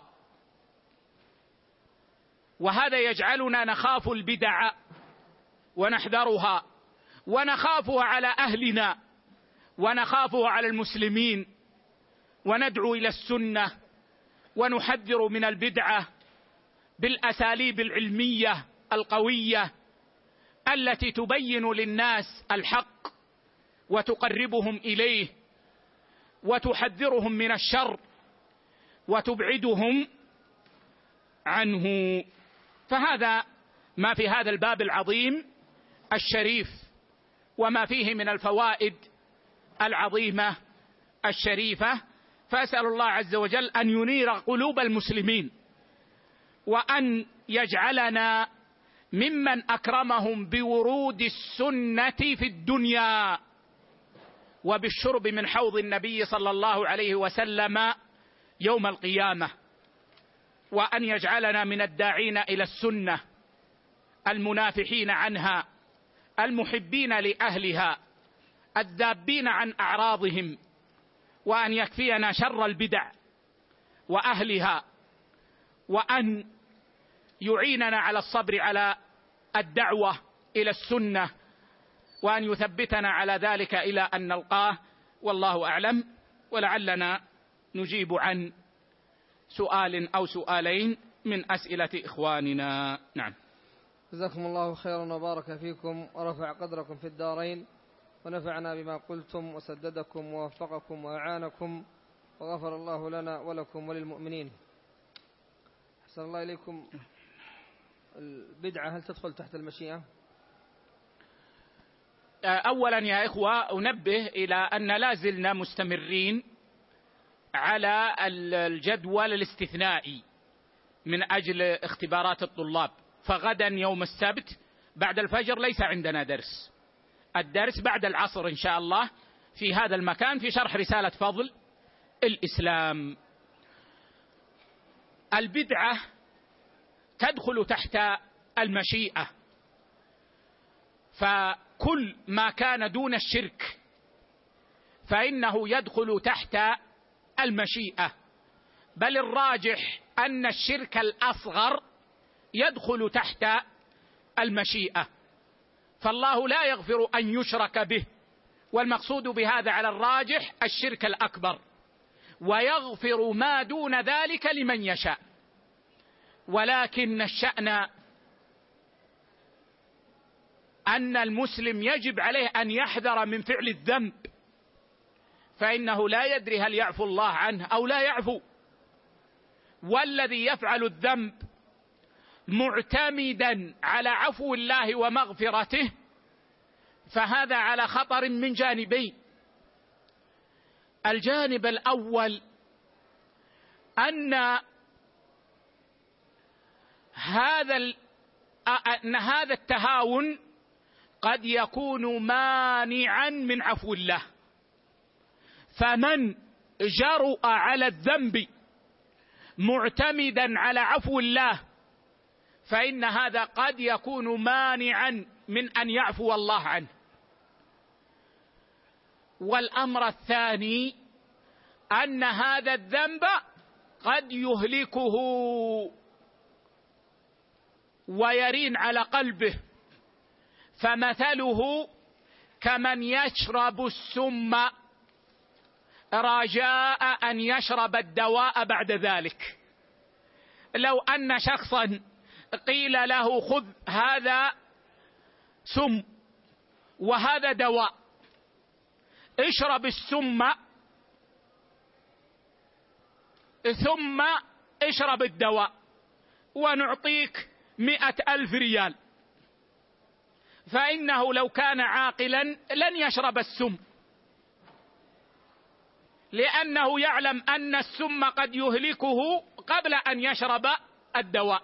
وهذا يجعلنا نخاف البدع ونحذرها، ونخافها على أهلنا، ونخافها على المسلمين، وندعو إلى السنة، ونحذر من البدعة بالأساليب العلمية القوية التي تبين للناس الحق وتقربهم إليه وتحذرهم من الشر وتبعدهم عنه. فهذا ما في هذا الباب العظيم الشريف، وما فيه من الفوائد العظيمة الشريفة. فأسأل الله عز وجل أن ينير قلوب المسلمين، وأن يجعلنا ممن أكرمهم بورود السنة في الدنيا وبالشرب من حوض النبي صلى الله عليه وسلم يوم القيامة، وأن يجعلنا من الداعين إلى السنة المنافحين عنها المحبين لأهلها الذابين عن أعراضهم، وأن يكفينا شر البدع وأهلها، وأن يعيننا على الصبر على الدعوة إلى السنة، وأن يثبتنا على ذلك إلى أن نلقاه، والله أعلم. ولعلنا نجيب عن سؤال أو سؤالين من أسئلة إخواننا. نعم.
جزاكم الله خيرا وبارك فيكم ورفع قدركم في الدارين، ونفعنا بما قلتم وسددكم ووفقكم وأعانكم، وغفر الله لنا ولكم وللمؤمنين. أحسن الله إليكم، البدعة هل تدخل تحت المشيئة؟
أولا يا إخوة أنبه إلى أن لا زلنا مستمرين على الجدول الاستثنائي من أجل اختبارات الطلاب، فغدا يوم السبت بعد الفجر ليس عندنا درس، الدرس بعد العصر إن شاء الله في هذا المكان في شرح رسالة فضل الإسلام. البدعة تدخل تحت المشيئة، فكل ما كان دون الشرك فإنه يدخل تحت المشيئة، بل الراجح أن الشرك الأصغر يدخل تحت المشيئة، فالله لا يغفر أن يشرك به، والمقصود بهذا على الراجح الشرك الأكبر، ويغفر ما دون ذلك لمن يشاء. ولكن الشأن أن المسلم يجب عليه أن يحذر من فعل الذنب، فإنه لا يدري هل يعفو الله عنه أو لا يعفو، والذي يفعل الذنب معتمدا على عفو الله ومغفرته فهذا على خطر من جانبين. الجانب الأول أن هذا التهاون قد يكون مانعا من عفو الله، فمن جرؤ على الذنب معتمدا على عفو الله فإن هذا قد يكون مانعا من أن يعفو الله عنه. والأمر الثاني أن هذا الذنب قد يهلكه ويرين على قلبه، فمثله كمن يشرب السم رجاء أن يشرب الدواء بعد ذلك. لو أن شخصا قيل له خذ هذا سم وهذا دواء، اشرب السم ثم اشرب الدواء ونعطيك 100,000 ريال، فإنه لو كان عاقلا لن يشرب السم، لأنه يعلم أن السم قد يهلكه قبل أن يشرب الدواء.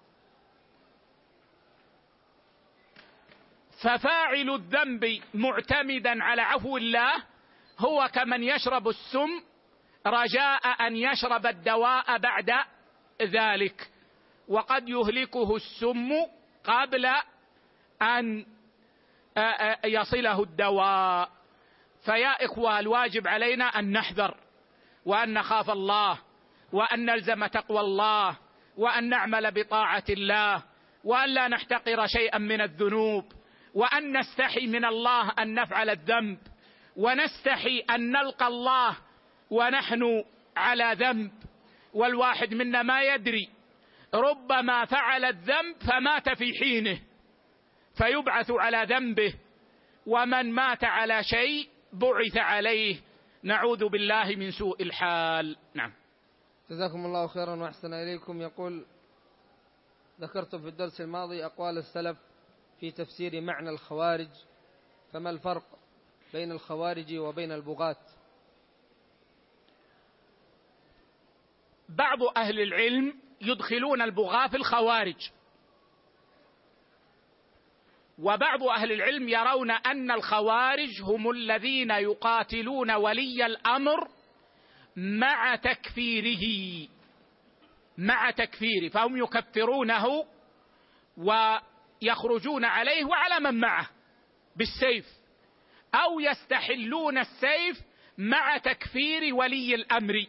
ففاعل الذنب معتمدا على عفو الله هو كمن يشرب السم رجاء أن يشرب الدواء بعد ذلك، وقد يهلكه السم قبل أن يصله الدواء. فيا إخوة الواجب علينا أن نحذر وأن نخاف الله وأن نلزم تقوى الله وأن نعمل بطاعة الله وأن لا نحتقر شيئا من الذنوب، وأن نستحي من الله أن نفعل الذنب، ونستحي أن نلقى الله ونحن على ذنب، والواحد منا ما يدري ربما فعل الذنب فمات في حينه فيبعث على ذنبه، ومن مات على شيء بعث عليه، نعوذ بالله من سوء الحال. نعم.
جزاكم الله خيرا وأحسن إليكم. يقول: ذكرتم في الدرس الماضي أقوال السلف في تفسير معنى الخوارج، فما الفرق بين الخوارج وبين البغاة؟
بعض أهل العلم يدخلون البغاة في الخوارج، وبعض أهل العلم يرون أن الخوارج هم الذين يقاتلون ولي الأمر مع تكفيره، فهم يكفرونه ويخرجون عليه وعلى من معه بالسيف، أو يستحلون السيف مع تكفير ولي الأمر.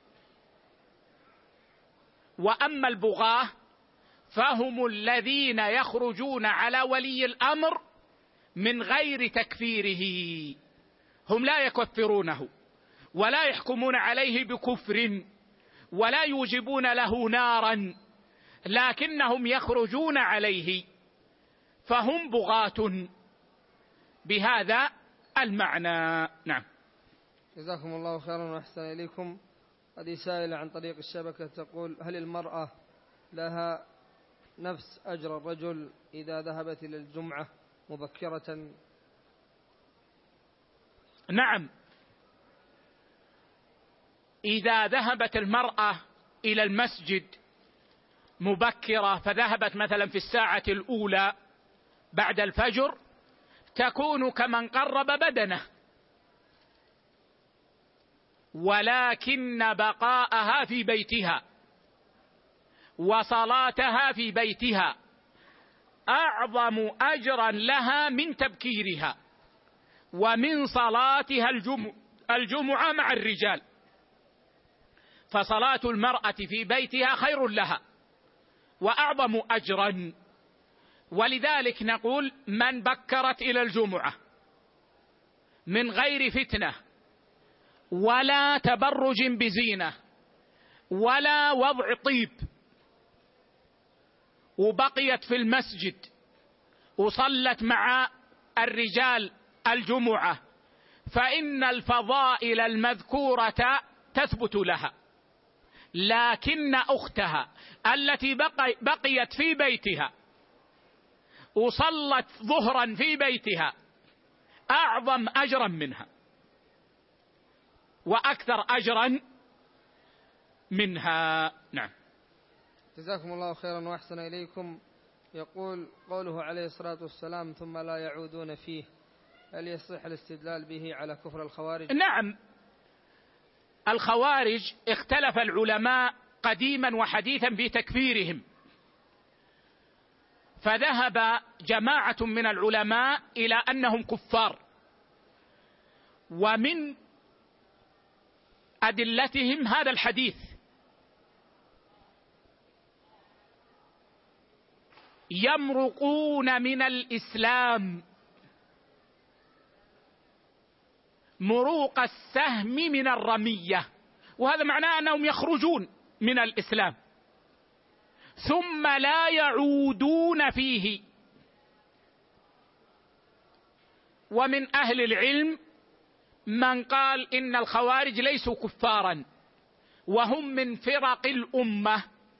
وأما البغاة فهم الذين يخرجون على ولي الأمر من غير تكفيره، هم لا يكفرونه ولا يحكمون عليه بكفر ولا يوجبون له نارا، لكنهم يخرجون عليه، فهم بغاة بهذا المعنى. نعم.
جزاكم الله خيرا وأحسن إليكم. هذه سائلة عن طريق الشبكة تقول: هل المرأة لها نفس أجر الرجل إذا ذهبت إلى الجمعة مبكرة؟
نعم، إذا ذهبت المرأة إلى المسجد مبكرة، فذهبت مثلا في الساعة الأولى بعد الفجر، تكون كمن قرب بدنه، ولكن بقاءها في بيتها وصلاتها في بيتها أعظم أجرا لها من تبكيرها ومن صلاتها الجمعة مع الرجال. فصلاة المرأة في بيتها خير لها وأعظم أجرا. ولذلك نقول: من بكرت إلى الجمعة من غير فتنة ولا تبرج بزينة ولا وضع طيب، وبقيت في المسجد وصلت مع الرجال الجمعة، فإن الفضائل المذكورة تثبت لها. لكن أختها التي بقيت في بيتها وصلت ظهرا في بيتها أعظم أجرا منها وأكثر أجرا منها. نعم.
جزاكم الله خيرا وأحسن إليكم. يقول: قوله عليه الصلاة والسلام: ثم لا يعودون فيه، هل يصح الاستدلال به على كفر الخوارج؟
نعم، الخوارج اختلف العلماء قديما وحديثا في تكفيرهم، فذهب جماعة من العلماء إلى أنهم كفار، ومن أدلتهم هذا الحديث: يمرقون من الإسلام مروق السهم من الرمية، وهذا معناه أنهم يخرجون من الإسلام ثم لا يعودون فيه. ومن أهل العلم من قال إن الخوارج ليسوا كفارا وهم من فرق الأمة،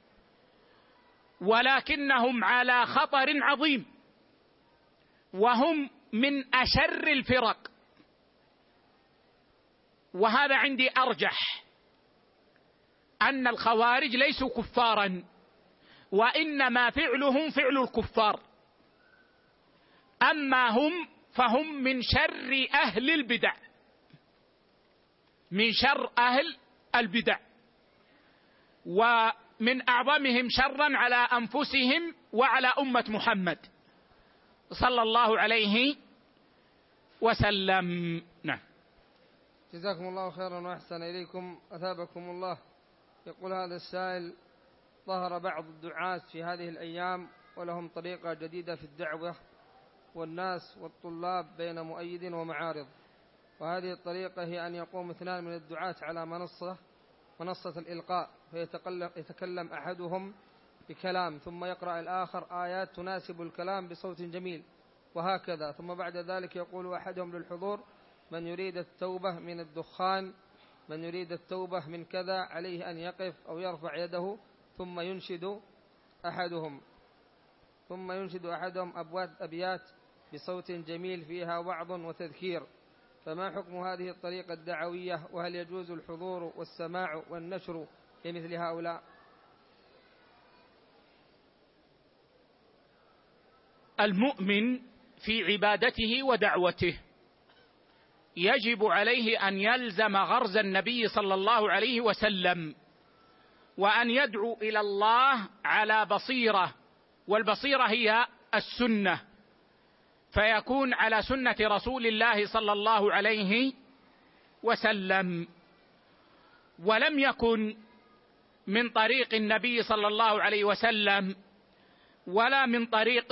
ولكنهم على خطر عظيم، وهم من أشر الفرق، وهذا عندي أرجح، أن الخوارج ليسوا كفارا وإنما فعلهم فعل الكفار، أما هم فهم من شر أهل البدع، من شر أهل البدع، ومن أعظمهم شرا على أنفسهم وعلى أمة محمد صلى الله عليه وسلم. نعم.
جزاكم الله خيرا وأحسن إليكم، أثابكم الله. يقول هذا السائل: ظهر بعض الدعاة في هذه الأيام ولهم طريقة جديدة في الدعوة والناس والطلاب بين مؤيد ومعارض، وهذه الطريقة هي أن يقوم اثنان من الدعاة على منصة الإلقاء، فيتكلم أحدهم بكلام ثم يقرأ الآخر آيات تناسب الكلام بصوت جميل، وهكذا. ثم بعد ذلك يقول أحدهم للحضور: من يريد التوبة من الدخان، من يريد التوبة من كذا، عليه أن يقف أو يرفع يده، ثم ينشد أحدهم أبيات بصوت جميل فيها وعظ وتذكير. فما حكم هذه الطريقة الدعوية؟ وهل يجوز الحضور والسماع والنشر لمثل هؤلاء؟
المؤمن في عبادته ودعوته يجب عليه أن يلزم غرز النبي صلى الله عليه وسلم، وأن يدعو إلى الله على بصيرة، والبصيرة هي السنة، فيكون على سنة رسول الله صلى الله عليه وسلم. ولم يكن من طريق النبي صلى الله عليه وسلم ولا من طريق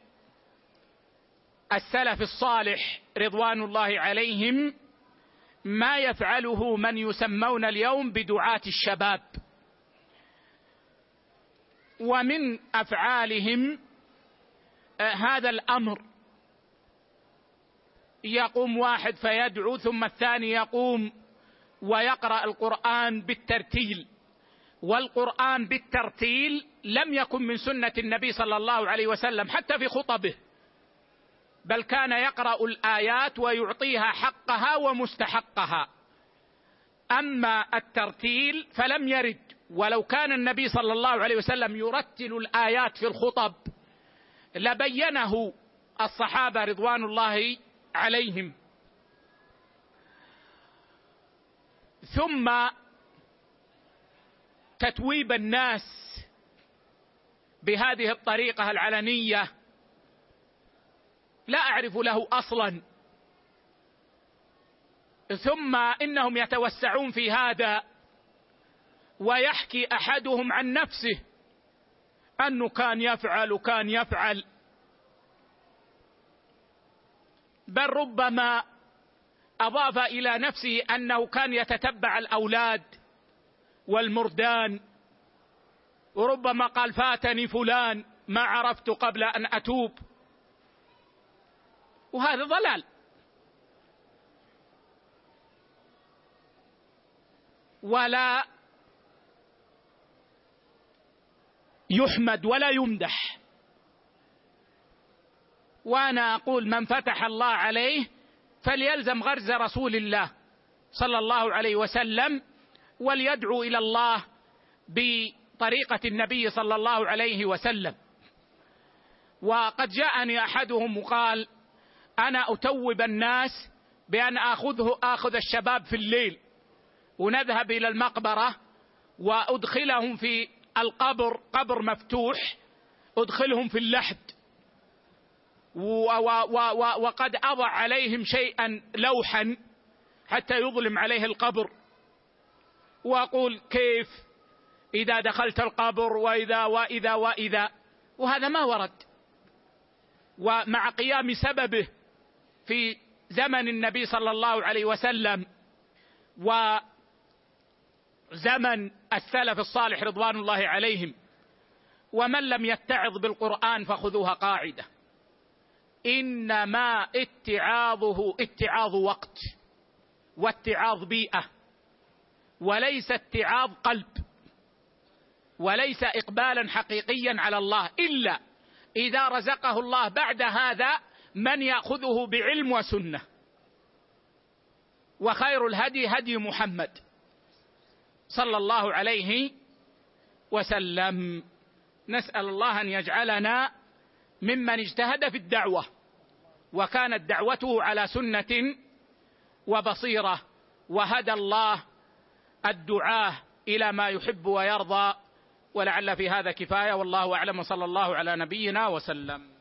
السلف الصالح رضوان الله عليهم ما يفعله من يسمون اليوم بدعاة الشباب. ومن أفعالهم هذا الأمر: يقوم واحد فيدعو، ثم الثاني يقوم ويقرأ القرآن بالترتيل، والقرآن بالترتيل لم يكن من سنة النبي صلى الله عليه وسلم حتى في خطبه، بل كان يقرأ الآيات ويعطيها حقها ومستحقها. أما الترتيل فلم يرد، ولو كان النبي صلى الله عليه وسلم يرتل الآيات في الخطب لبينه الصحابة رضوان الله عليهم. ثم تتويب الناس بهذه الطريقة العلنية لا أعرف له أصلا، ثم إنهم يتوسعون في هذا، ويحكي أحدهم عن نفسه أنه كان يفعل وكان يفعل، بل ربما أضاف إلى نفسه أنه كان يتتبع الأولاد والمردان، وربما قال فاتني فلان ما عرفت قبل أن أتوب، وهذا ضلال. ولا يحمد ولا يمدح. وأنا أقول من فتح الله عليه فليلزم غرز رسول الله صلى الله عليه وسلم، وليدعو إلى الله بطريقة النبي صلى الله عليه وسلم. وقد جاءني أحدهم وقال أنا أتوب الناس بأن آخذ الشباب في الليل ونذهب إلى المقبرة وأدخلهم في القبر، قبر مفتوح، أدخلهم في اللحد، وقد أضع عليهم شيئا لوحا حتى يظلم عليه القبر، وأقول كيف إذا دخلت القبر وإذا وإذا وإذا، وهذا ما ورد. ومع قيام سببه في زمن النبي صلى الله عليه وسلم وزمن السلف الصالح رضوان الله عليهم، ومن لم يتعظ بالقرآن فخذوها قاعدة، إنما اتعاظه اتعاظ وقت واتعاظ بيئة، وليس اتعاظ قلب، وليس إقبالا حقيقيا على الله، إلا إذا رزقه الله بعد هذا من يأخذه بعلم وسنة. وخير الهدي هدي محمد صلى الله عليه وسلم. نسأل الله أن يجعلنا ممن اجتهد في الدعوة وكانت دعوته على سنة وبصيرة، وهدى الله الدعاة إلى ما يحب ويرضى. ولعل في هذا كفاية، والله أعلم، وصلى الله على نبينا وسلم.